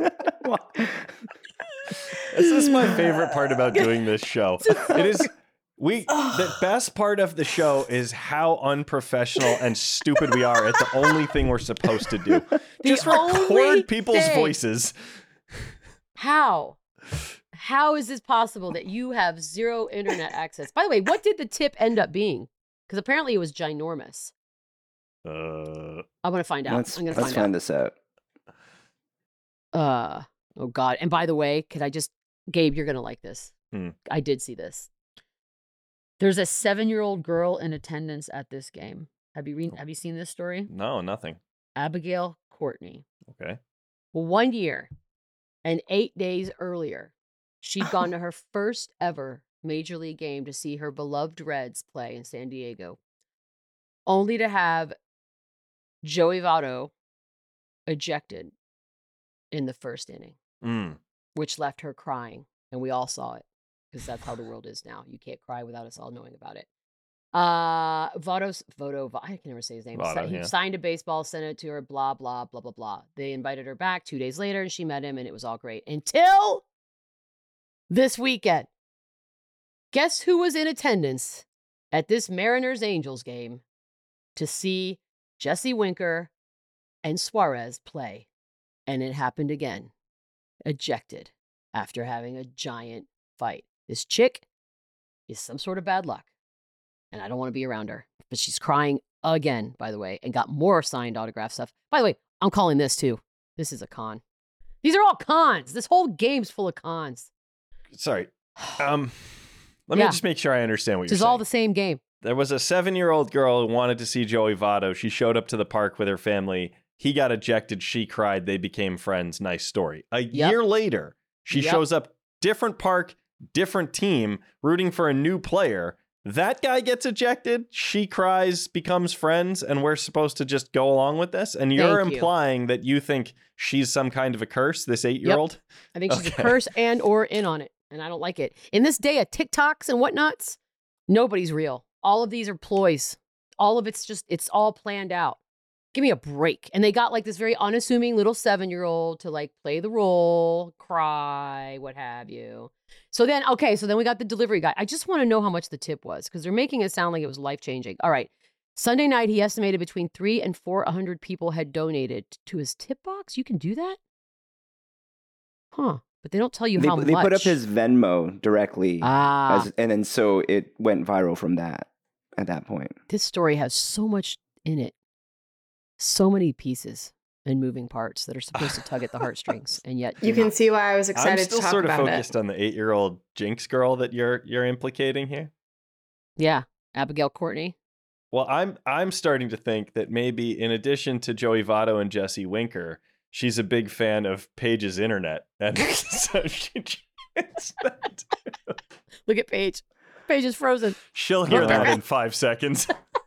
This is my favorite part about doing this show. It is we the best part of the show is how unprofessional and stupid we are at the only thing we're supposed to do. Just only record people's thing. voices. How? How is this possible that you have zero internet access? By the way, what did the tip end up being? Because apparently it was ginormous. Uh, I'm gonna find out. Let's, I'm gonna let's find, find this out. out. Uh oh god. And by the way, could I just Gabe, you're gonna like this. Hmm. I did see this. There's a seven-year-old girl in attendance at this game. Have you re- have you seen this story? no, nothing. Abigail Courtney. Okay. Well, one year and eight days earlier, she'd gone to her first ever major league game to see her beloved Reds play in San Diego, only to have Joey Votto ejected in the first inning, Mm. which left her crying. And we all saw it because that's how the world is now. You can't cry without us all knowing about it. Uh, Voto's Voto, I can never say his name. Votto, he yeah. signed a baseball, sent it to her, blah, blah, blah, blah, blah. They invited her back two days later and she met him and it was all great until this weekend. Guess who was in attendance at this Mariners Angels game to see Jesse Winker and Suarez play? And it happened again. Ejected after having a giant fight. This chick is some sort of bad luck. And I don't want to be around her. But she's crying again, by the way, and got more signed autograph stuff. By the way, I'm calling this too. This is a con. These are all cons. This whole game's full of cons. Sorry. Um, let Yeah. me just make sure I understand what This you're is saying. all the same game. There was a seven-year-old girl who wanted to see Joey Votto. She showed up to the park with her family. He got ejected. She cried. They became friends. Nice story. A Yep. year later, she Yep. shows up, different park, different team, rooting for a new player. That guy gets ejected. She cries, becomes friends, and we're supposed to just go along with this? And you're Thank you. implying that you think she's some kind of a curse, this eight-year-old? I think she's Okay. a curse and or in on it. And I don't like it. In this day of TikToks and whatnots, nobody's real. All of these are ploys. All of it's just, it's all planned out. Give me a break. And they got like this very unassuming little seven-year-old to like play the role, cry, what have you. So then, okay, so then we got the delivery guy. I just want to know how much the tip was because they're making it sound like it was life-changing. All right. Sunday night, he estimated between three and four hundred people had donated to his tip box. You can do that? Huh. But they don't tell you They, how they much. put up his Venmo directly, Ah, as, and then so it went viral from that at that point. this story has so much in it. So many pieces and moving parts that are supposed to tug at the heartstrings. And yet You do can not. see why I was I'm excited still to talk sort of about focused it. on the eight-year-old Jinx girl that you're you're implicating here. Yeah. Abigail Courtney. Well, I'm I'm starting to think that maybe in addition to Joey Votto and Jesse Winker, she's a big fan of Paige's internet, and so she gets that. Look at Paige. Paige is frozen. She'll hear Look that at in five seconds.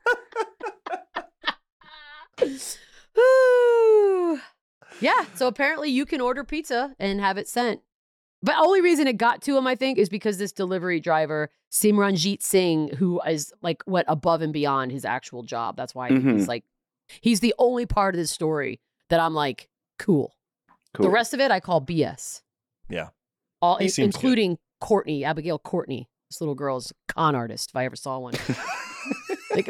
Whew. Yeah. So apparently you can order pizza and have it sent. But only reason it got to him, I think, is because this delivery driver, Simranjit Singh, who is like what above and beyond his actual job. That's why I think he's Mhm. like, he's the only part of this story that I'm like, cool. Cool. The rest of it, I call B S. Yeah. All He in- seems good. including Courtney, Abigail Courtney. This little girl's a con artist, if I ever saw one. Like,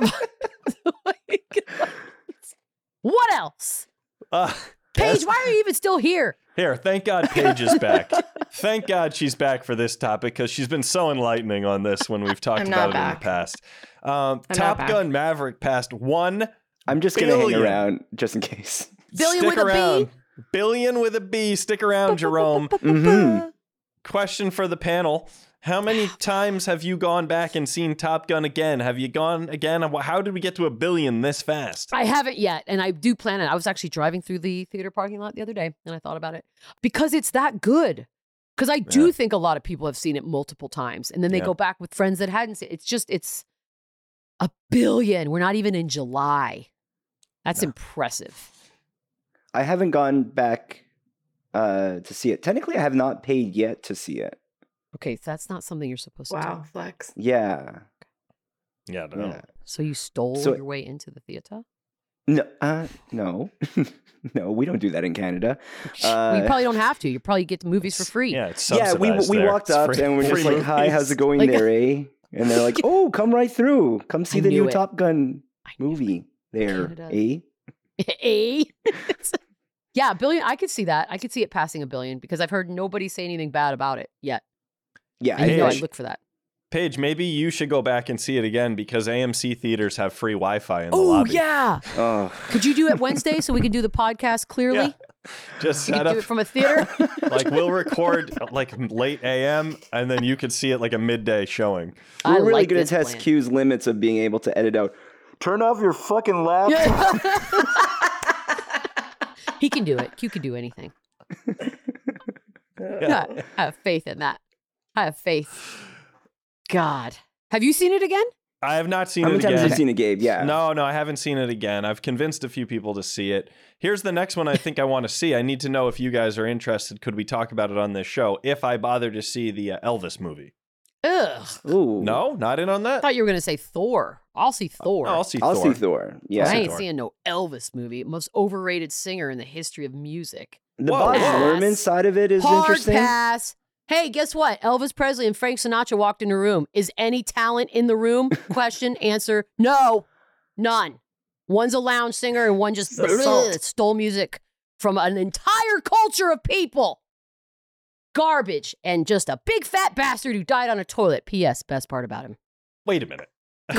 like, what else? Uh, Paige, as- why are you even still here? Here, thank God Paige is back. Thank God she's back for this topic because she's been so enlightening on this when we've talked I'm about not it in the back. past. Um, I'm Top not back. Gun Maverick passed one I'm just gonna hang billion. around just in case. Billion Stick with a B? around. Billion with a B. Stick around, Jerome. Mhm. Question for the panel. How many times have you gone back and seen Top Gun again? Have you gone again? How did we get to a billion this fast? I haven't yet, and I do plan it. I was actually driving through the theater parking lot the other day, and I thought about it because it's that good. Because I do Yeah. think a lot of people have seen it multiple times, and then they Yeah. go back with friends that hadn't seen it. It's just, it's a billion. We're not even in July. That's No. impressive. I haven't gone back uh, to see it. Technically, I have not paid yet to see it. Okay, so that's not something you're supposed to Wow, do. flex. Yeah. Yeah, no. Yeah. So you stole So- your way into the theater? No. Uh, no. no. We don't do that in Canada. well, you Uh, probably don't have to. You probably get the movies for free. Yeah, it's yeah, we subsidized we there. walked It's up free- and we're free just like, "Hi, how's movies." it going Like- there, eh?" And they're like, "Oh, come right through. Come see I the knew new it. Top Gun I knew movie there, Canada. eh?" A. Yeah, a billion. I could see that. I could see it passing a billion because I've heard nobody say anything bad about it yet. Yeah, And you Hey, know I I sh- look for that. Paige, maybe you should go back and see it again because A M C theaters have free Wi-Fi in the Oh, lobby. yeah. oh, Could you do it Wednesday so we can do the podcast clearly? Yeah. Just We set could do up it from a theater. like we'll record like late A M and then you could see it like a midday showing. I we're really like gonna this test plan. Q's limits of being able to edit out. Turn off your fucking laptop. He can do it. Q can do anything. Yeah. I have faith in that. I have faith. God. Have you seen it again? I have not seen How it many times again. have you seen it, Gabe? Yeah. No, no, I haven't seen it again. I've convinced a few people to see it. Here's the next one I think I want to see. I need to know if you guys are interested. Could we talk about it on this show? If I bother to see the uh, Elvis movie. Ugh. Ooh. No, not in on I that. thought you were going to say Thor. I'll see Thor. No, I'll see I'll Thor. see Thor. Yeah. I ain't Thor. seeing no Elvis movie. Most overrated singer in the history of music. The Whoa, Baz whoa. Luhrmann side of it is Hard interesting. pass. Hey, guess what? Elvis Presley and Frank Sinatra walked in the room. Is any talent in the room? Question, answer, no. None. One's a lounge singer and one just Assault. stole music from an entire culture of people. Garbage and just a big fat bastard who died on a toilet. P S. Best part about him. Wait a minute.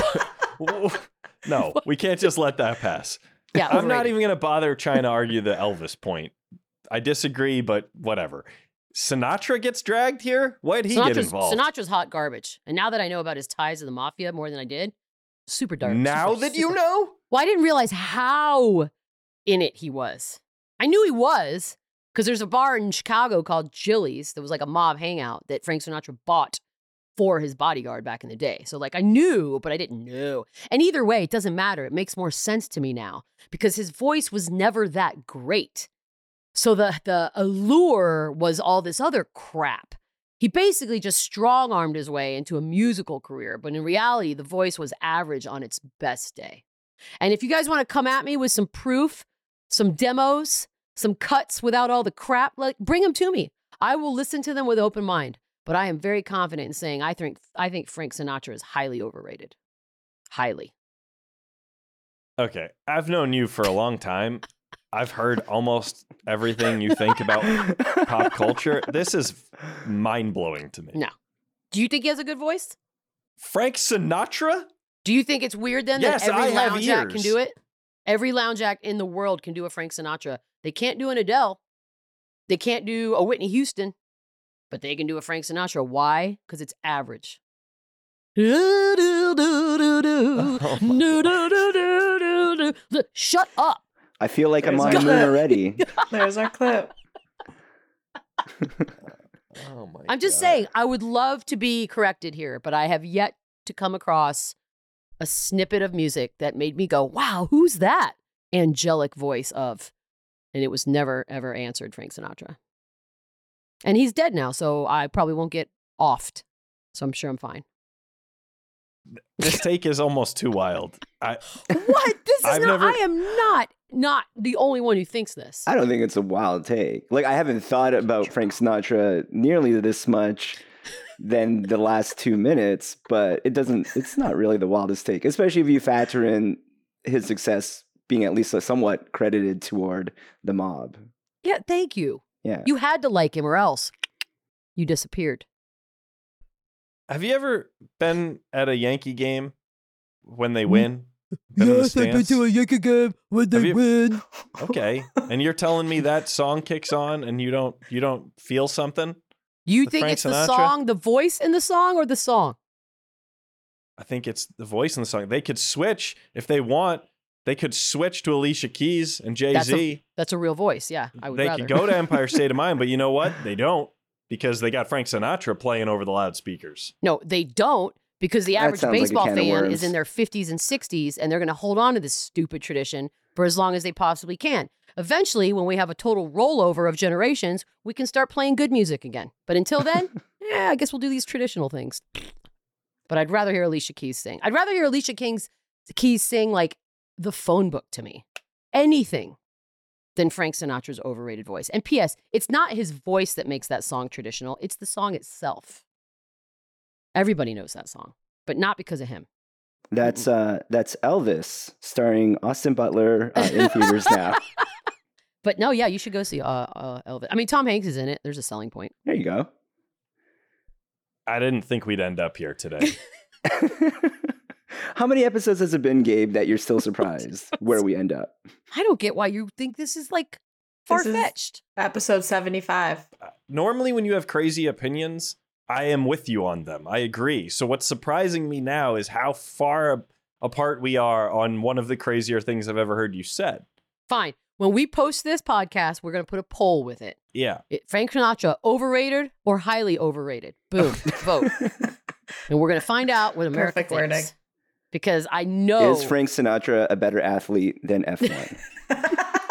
No, we can't just let that pass. Yeah, I'm not overrated. even going to bother trying to argue the Elvis point. I disagree, but whatever. Sinatra gets dragged here? Why'd he get Sinatra's, involved? Sinatra's hot garbage. And now that I know about his ties to the mafia more than I did, super dark. now super, that you super- know? Well, I didn't realize how in it he was. I knew he was because there's a bar in Chicago called Chili's that was like a mob hangout that Frank Sinatra bought for his bodyguard back in the day. So like I knew, but I didn't know. And either way, it doesn't matter. It makes more sense to me now because his voice was never that great. So the the allure was all this other crap. He basically just strong-armed his way into a musical career, but in reality, the voice was average on its best day. And if you guys want to come at me with some proof, some demos, some cuts without all the crap, like bring them to me. I will listen to them with open mind. But I am very confident in saying I think I think Frank Sinatra is highly overrated. Highly. Okay, I've known you for a long time. I've heard almost everything you think about pop culture. This is mind-blowing to me. No. Do you think he has a good voice? Frank Sinatra? Do you think it's weird then Yes, that every I have lounge act can ears. do it? Every lounge act in the world can do a Frank Sinatra. They can't do an Adele. They can't do a Whitney Houston. But they can do a Frank Sinatra. Why? Because it's average. Oh my Shut up. I feel like I'm There's on the our moon clip. already. There's our clip. Oh my I'm just God. saying, I would love to be corrected here, but I have yet to come across a snippet of music that made me go, wow, who's that angelic voice of? And it was never, ever answered Frank Sinatra. And he's dead now, so I probably won't get offed. So I'm sure I'm fine. This take is almost too wild. I What? This is I've not, never- I am not, not the only one who thinks this. I don't think it's a wild take. Like, I haven't thought about Frank Sinatra nearly this much than the last two minutes, but it doesn't, it's not really the wildest take, especially if you factor in his success being at least somewhat credited toward the mob. Yeah, thank you. Yeah. You had to like him or else you disappeared. have you ever been at a Yankee game when they win? Been in the Yes, I've been stands? to a Yankee game when Have they you- win. Okay, and you're telling me that song kicks on and you don't you don't feel something? You With think Frank it's the Sinatra? song, the voice in the song, or the song? I think it's the voice in the song. They could switch if they want. They could switch to Alicia Keys and Jay That's Z. a, that's a real voice. Yeah, I would They rather. could go to Empire State of Mind, but you know what? They don't because they got Frank Sinatra playing over the loudspeakers. No, they don't because the That average sounds like a baseball can of fan worms. is in their fifties and sixties and they're going to hold on to this stupid tradition for as long as they possibly can. Eventually, when we have a total rollover of generations, we can start playing good music again. But until then, yeah, I guess we'll do these traditional things. But I'd rather hear Alicia Keys sing. I'd rather hear Alicia King's Keys sing like The Phone Book to me. Anything than Frank Sinatra's overrated voice. And P S, it's not his voice that makes that song traditional. It's the song itself. Everybody knows that song, but not because of him. That's uh, that's Elvis, starring Austin Butler uh, in theaters now. But no, yeah, you should go see uh, uh, Elvis. I mean, Tom Hanks is in it. There's a selling point. There you go. I didn't think we'd end up here today. How many episodes has it been, Gabe, that you're still surprised where we end up? I don't get why you think this is like far This is- fetched. Episode seventy-five. Normally, when you have crazy opinions, I am with you on them. I agree. So what's surprising me now is how far a- apart we are on one of the crazier things I've ever heard you said. Fine. When we post this podcast, we're going to put a poll with it. Yeah. it. Frank Sinatra, overrated or highly overrated? Boom. Vote. And we're going to find out what America Perfect thinks. wording. Because I know. Is Frank Sinatra a better athlete than F one?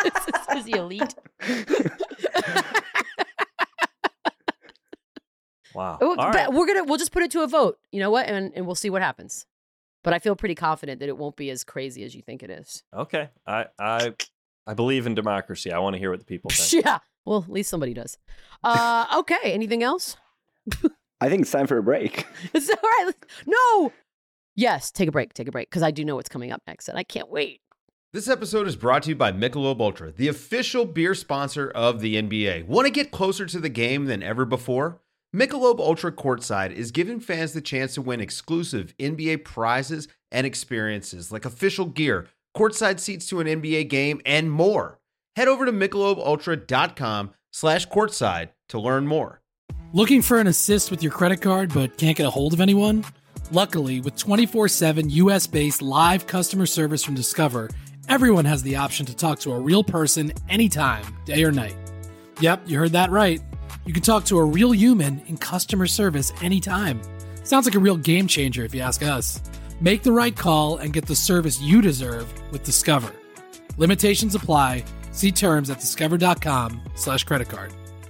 is he elite? Wow. Well, All but right. We're gonna we'll just put it to a vote. You know what? And and we'll see what happens. But I feel pretty confident that it won't be as crazy as you think it is. Okay. I I I believe in democracy. I want to hear what the people think. Yeah. Well, at least somebody does. Uh, okay. Anything else? I think it's time for a break. It's all right. let's- No. Yes. Take a break. Take a break because I do know what's coming up next, and I can't wait. This episode is brought to you by Michelob Ultra, the official beer sponsor of the N B A. Want to get closer to the game than ever before? Michelob Ultra Courtside is giving fans the chance to win exclusive N B A prizes and experiences like official gear, courtside seats to an N B A game, and more. Head over to michelobultra.com slash courtside to learn more. Looking for an assist with your credit card but can't get a hold of anyone? Luckily, with twenty-four seven U S-based live customer service from Discover, everyone has the option to talk to a real person anytime, day or night. Yep, you heard that right. You can talk to a real human in customer service anytime. Sounds like a real game changer if you ask us. Make the right call and get the service you deserve with Discover. Limitations apply. See terms at discover.com slash credit card.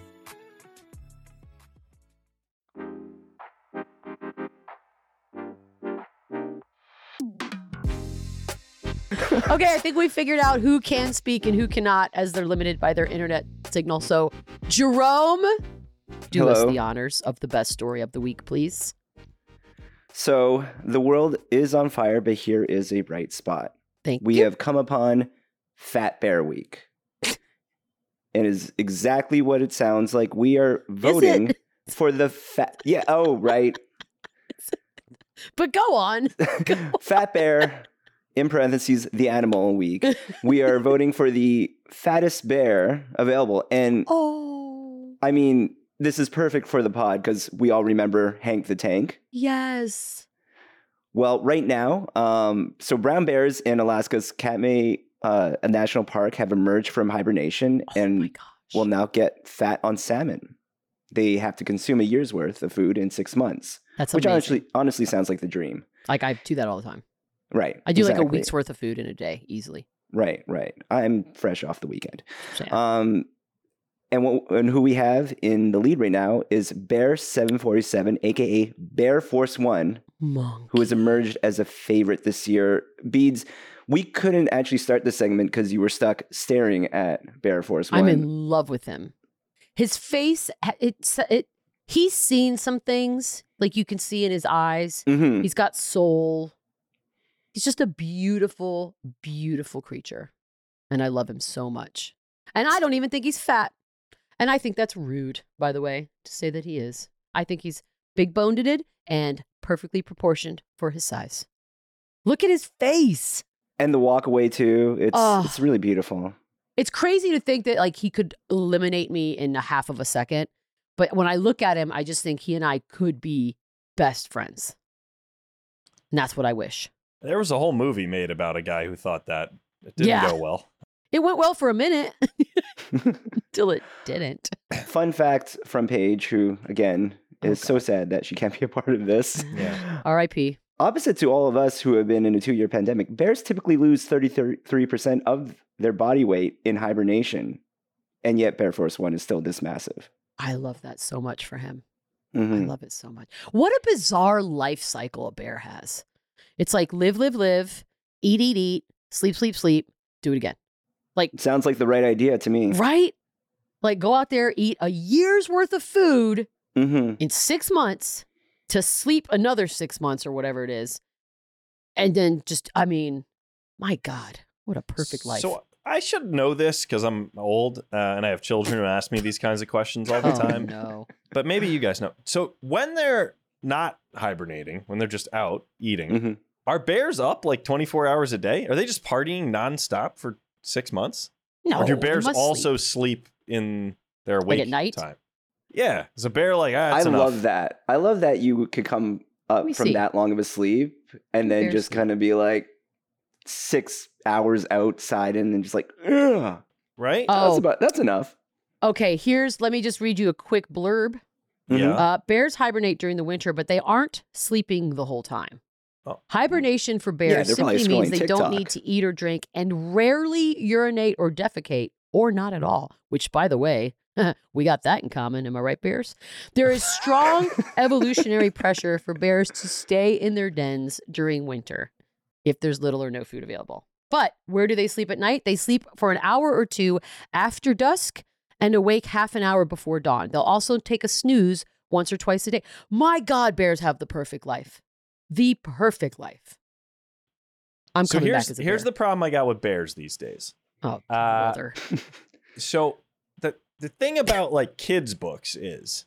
Okay, I think we figured out who can speak and who cannot as they're limited by their internet signal. So, Jerome, do us Hello. the honors of the best story of the week, please. So the world is on fire, but here is a bright spot. Thank We you. have come upon Fat Bear Week. It is exactly what it sounds like. We are voting for the fat. Yeah. Oh, right. But go on. Fat Bear, in parentheses, the animal week. We are voting for the fattest bear available. And Oh, I mean, this is perfect for the pod because we all remember Hank the Tank. yes. Well, right now, um, so brown bears in Alaska's Katmai uh, National Park have emerged from hibernation Oh my and gosh. will now get fat on salmon. They have to consume a year's worth of food in six months, That's which amazing. honestly, honestly sounds like the dream. Like, I do that all the time. Right. I do like a exactly. week's worth of food in a day, easily. Right, right. I'm fresh off the weekend. So, Um, and, what, and who we have in the lead right now is Bear seven forty-seven, aka Bear Force One, Monkey. who has emerged as a favorite this year. Beads, we couldn't actually start the segment because you were stuck staring at Bear Force One. I'm in love with him. His face, it's it. He's seen some things, like you can see in his eyes. Mhm. He's got soul. He's just a beautiful, beautiful creature. And I love him so much. And I don't even think he's fat. And I think that's rude, by the way, to say that he is. I think he's big boned and perfectly proportioned for his size. Look at his face. And the walk away too. It's Oh. it's really beautiful. It's crazy to think that like he could eliminate me in a half of a second. But when I look at him, I just think he and I could be best friends. And that's what I wish. There was a whole movie made about a guy who thought that. It didn't Yeah. go well. It went well for a minute until it didn't. Fun fact from Paige, who again is so sad that she can't be a part of this. Yeah. R I P Opposite to all of us who have been in a two-year pandemic, bears typically lose thirty-three percent of their body weight in hibernation. And yet Bear Force One is still this massive. I love that so much for him. Mhm. I love it so much. What a bizarre life cycle a bear has. It's like live, live, live, eat, eat, eat, sleep, sleep, sleep, do it again. Like, Sounds like the right idea to me. right? Like go out there, eat a year's worth of food Mm-hmm. in six months to sleep another six months or whatever it is. And then just, I mean, my God, what a perfect life. So I should know this because I'm old uh, and I have children who ask me these kinds of questions all the oh, time. no. But maybe you guys know. So when they're not hibernating, when they're just out eating, Mm-hmm. are bears up like twenty-four hours a day? Are they just partying nonstop for six months? No. or do they bears must also sleep. sleep, in their Like wake at night? time? Yeah. Is a bear like, ah, I that's enough. love that. I love that you could come up me from see. that long of a sleep and then Bear just sleep. kind of be like six hours outside and then just like, ugh. Right? Oh. That's about that's enough. Okay, here's, let me just read you a quick blurb. Mhm. Yeah. Uh, bears hibernate during the winter, but they aren't sleeping the whole time. Oh. Hibernation for Yeah, bears they're probably simply means scrolling they don't TikTok. need to eat or drink and rarely urinate or defecate or not at all, which, by the way, we got that in common. Am I right, bears? There is strong evolutionary pressure for bears to stay in their dens during winter if there's little or no food available. But where do they sleep at night? They sleep for an hour or two after dusk and awake half an hour before dawn. They'll also take a snooze once or twice a day. My God, bears have the perfect life. The perfect life. I'm so coming here's, back as a here's bear. the problem I got with bears these days. Oh, Uh, brother. So the the thing about like kids books is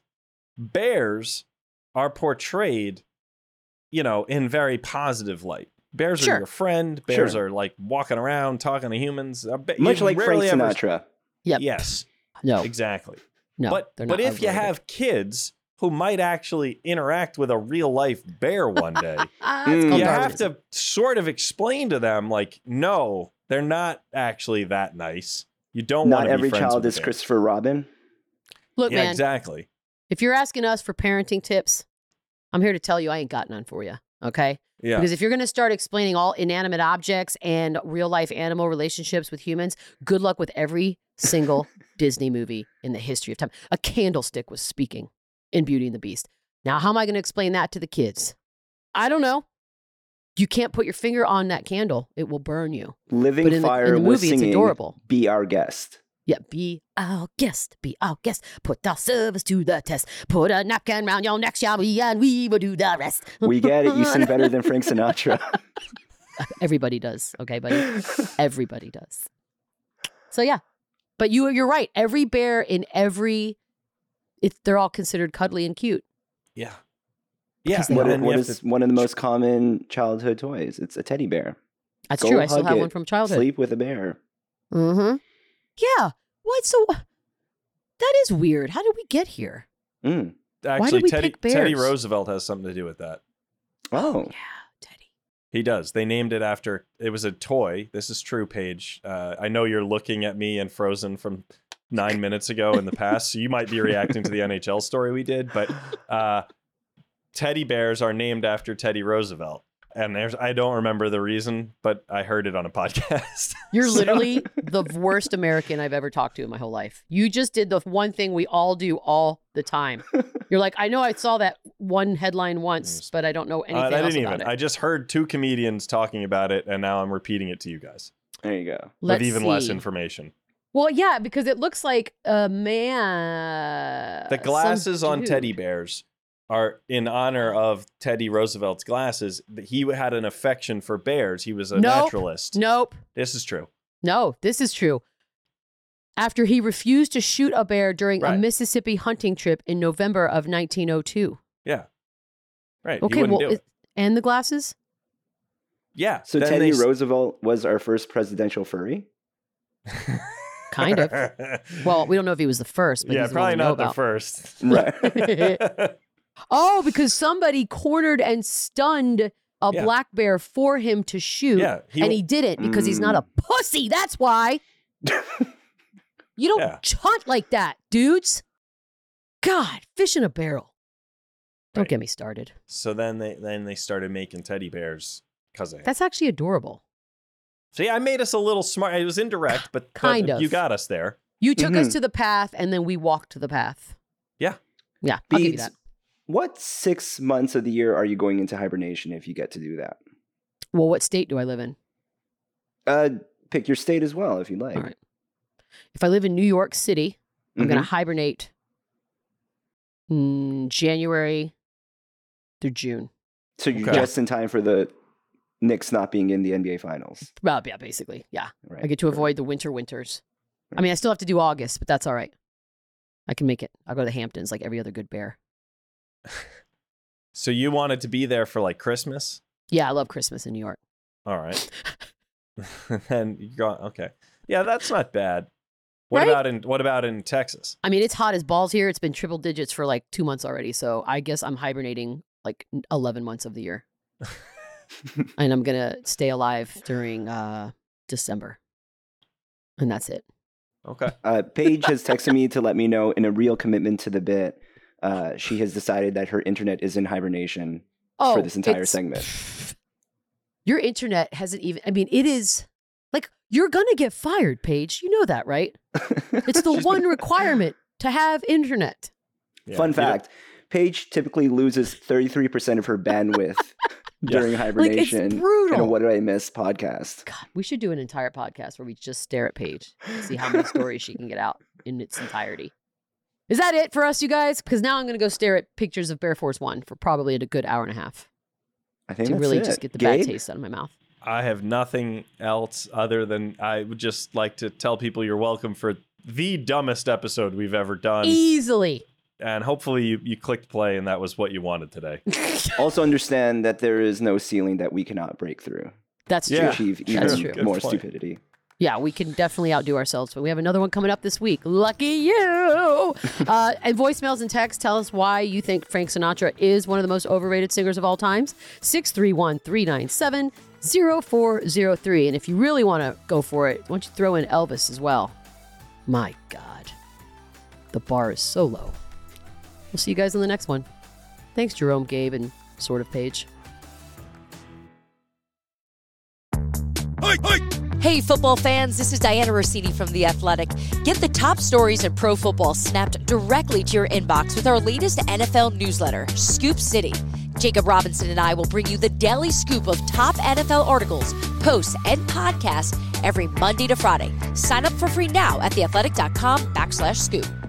bears are portrayed, you know, in very positive light. Bears Sure. are your friend. Bears Sure. are like walking around talking to humans. Uh, be- Much you like Frank rarely ever- Sinatra. Yep. Yes, No, exactly. no. but they're but not if you unrelated. have kids who might actually interact with a real life bear one day, Ah, it's Mm. called you have Darwinism. to sort of explain to them like, no, they're not actually that nice. You don't want Not to every be friends child with is a bear. Christopher Robin. Look, Yeah, man, exactly. if you're asking us for parenting tips, I'm here to tell you I ain't got none for you. Okay. Yeah. Because if you're going to start explaining all inanimate objects and real life animal relationships with humans, good luck with every single Disney movie in the history of time. A candlestick was speaking in Beauty and the Beast. Now, how am I going to explain that to the kids? I don't know. You can't put your finger on that candle. It will burn you. Living But in the- Fire in the was movie, it's singing adorable. Be Our Guest. Yeah, be our guest, be our guest. Put our service to the test. Put a napkin round your neck, shall we? And we will do the rest. We get it. You sing better than Frank Sinatra. Everybody does, okay, buddy? Everybody does. So yeah, but you you're right. Every bear in every, it, they're all considered cuddly and cute. Yeah. Yeah. Because they What, and what you have is to- one of the most common childhood toys? It's a teddy bear. That's Go true. I still hug have it. one from childhood. Sleep with a bear. Mm-hmm. Yeah. What? So that is weird. How did we get here? Mm. Actually, did we Teddy, pick Teddy bears? Roosevelt has something to do with that. Oh. Yeah, Teddy. He does. They named it after, it was a toy. This is true, Paige. Uh, I know you're looking at me and Frozen from nine minutes ago in the past, so you might be reacting to the N H L story we did, but uh, teddy bears are named after Teddy Roosevelt. And there's, I don't remember the reason, but I heard it on a podcast. You're So- literally the worst American I've ever talked to in my whole life. You just did the one thing we all do all the time. You're like, I know I saw that one headline once, but I don't know Uh, anything I else didn't about even. it. I just heard two comedians talking about it, and now I'm repeating it to you guys There you go. Let's with even less see. information. Well, yeah, because it looks like a man. The glasses some on dude. teddy bears are in honor of Teddy Roosevelt's glasses. He had an affection for bears. He was a Nope. naturalist. Nope. This is true. No, this is true. After he refused to shoot a bear during a Right. Mississippi hunting trip in November of nineteen oh two. Yeah. Right. he Okay, wouldn't well, do is- it. and the glasses? Yeah. So then Teddy they s- Roosevelt was our first presidential furry? Kind of. Well, we don't know if he was the first, but yeah, he's the one probably we know not the about. first. Right. Oh, because somebody cornered and stunned a Yeah. black bear for him to shoot, Yeah, he and w- he didn't because he's not a pussy. That's why. You don't Yeah. hunt like that, dudes. God, fish in a barrel. Don't Right. get me started. So then they then they started making teddy bears because of him. That's actually adorable. See, I made us a little smart. It was indirect, but, Kind but of. you got us there. You took us Mhm. to the path, and then we walked to the path. Yeah. Yeah, I'll give you Beads, that. what six months of the year are you going into hibernation if you get to do that? Well, what state do I live in? Uh, pick your state as well if you'd like. All right. If I live in New York City, I'm Mhm. going to hibernate mm, January through June. So you're Okay. just in time for the Knicks not being in the N B A Finals. Well, yeah, basically. Yeah. Right. I get to Right. avoid the winter winters. I Right. mean, I still have to do August, but that's all right. I can make it. I'll go to the Hamptons like every other good bear. So you wanted to be there for like Christmas? Yeah, I love Christmas in New York. All right. And you go okay. Yeah, that's not bad. What Right? about in what about in Texas? I mean, it's hot as balls here. It's been triple digits for like two months already. So I guess I'm hibernating like eleven months of the year. And I'm going to stay alive during uh, December. And that's it. Okay. Uh, Paige has texted me to let me know, in a real commitment to the bit, uh, she has decided that her internet is in hibernation Oh, for this entire it's- segment. Your internet hasn't even, I mean, it is Like, you're going to get fired, Paige. You know that, right? It's the one requirement to have internet. Yeah, Fun fact, Paige typically loses thirty-three percent of her bandwidth during hibernation. Like, it's brutal. In a What Did I Miss podcast. God, we should do an entire podcast where we just stare at Paige and see how many stories she can get out in its entirety. Is that it for us, you guys? Because now I'm going to go stare at pictures of Bear Force One for probably a good hour and a half I think to that's really it. just get the Gabe? bad taste out of my mouth. I have nothing else other than I would just like to tell people you're welcome for the dumbest episode we've ever done. Easily. And hopefully you, you clicked play and that was what you wanted today. Also understand that there is no ceiling that we cannot break through That's Yeah. to true. achieve That's even true. more Good point. stupidity. Yeah, we can definitely outdo ourselves, but we have another one coming up this week. Lucky you! uh, and voicemails and texts tell us why you think Frank Sinatra is one of the most overrated singers of all times. six three one, three nine seven, zero four zero three. And if you really want to go for it, why don't you throw in Elvis as well? My God. The bar is so low. We'll see you guys on the next one. Thanks, Jerome, Gabe, and sort of Paige. Hey, football fans, this is Diana Rossini from The Athletic. Get the top stories in pro football snapped directly to your inbox with our latest N F L newsletter, Scoop City. Jacob Robinson and I will bring you the daily scoop of top N F L articles, posts, and podcasts every Monday to Friday. Sign up for free now at theathletic.com backslash scoop.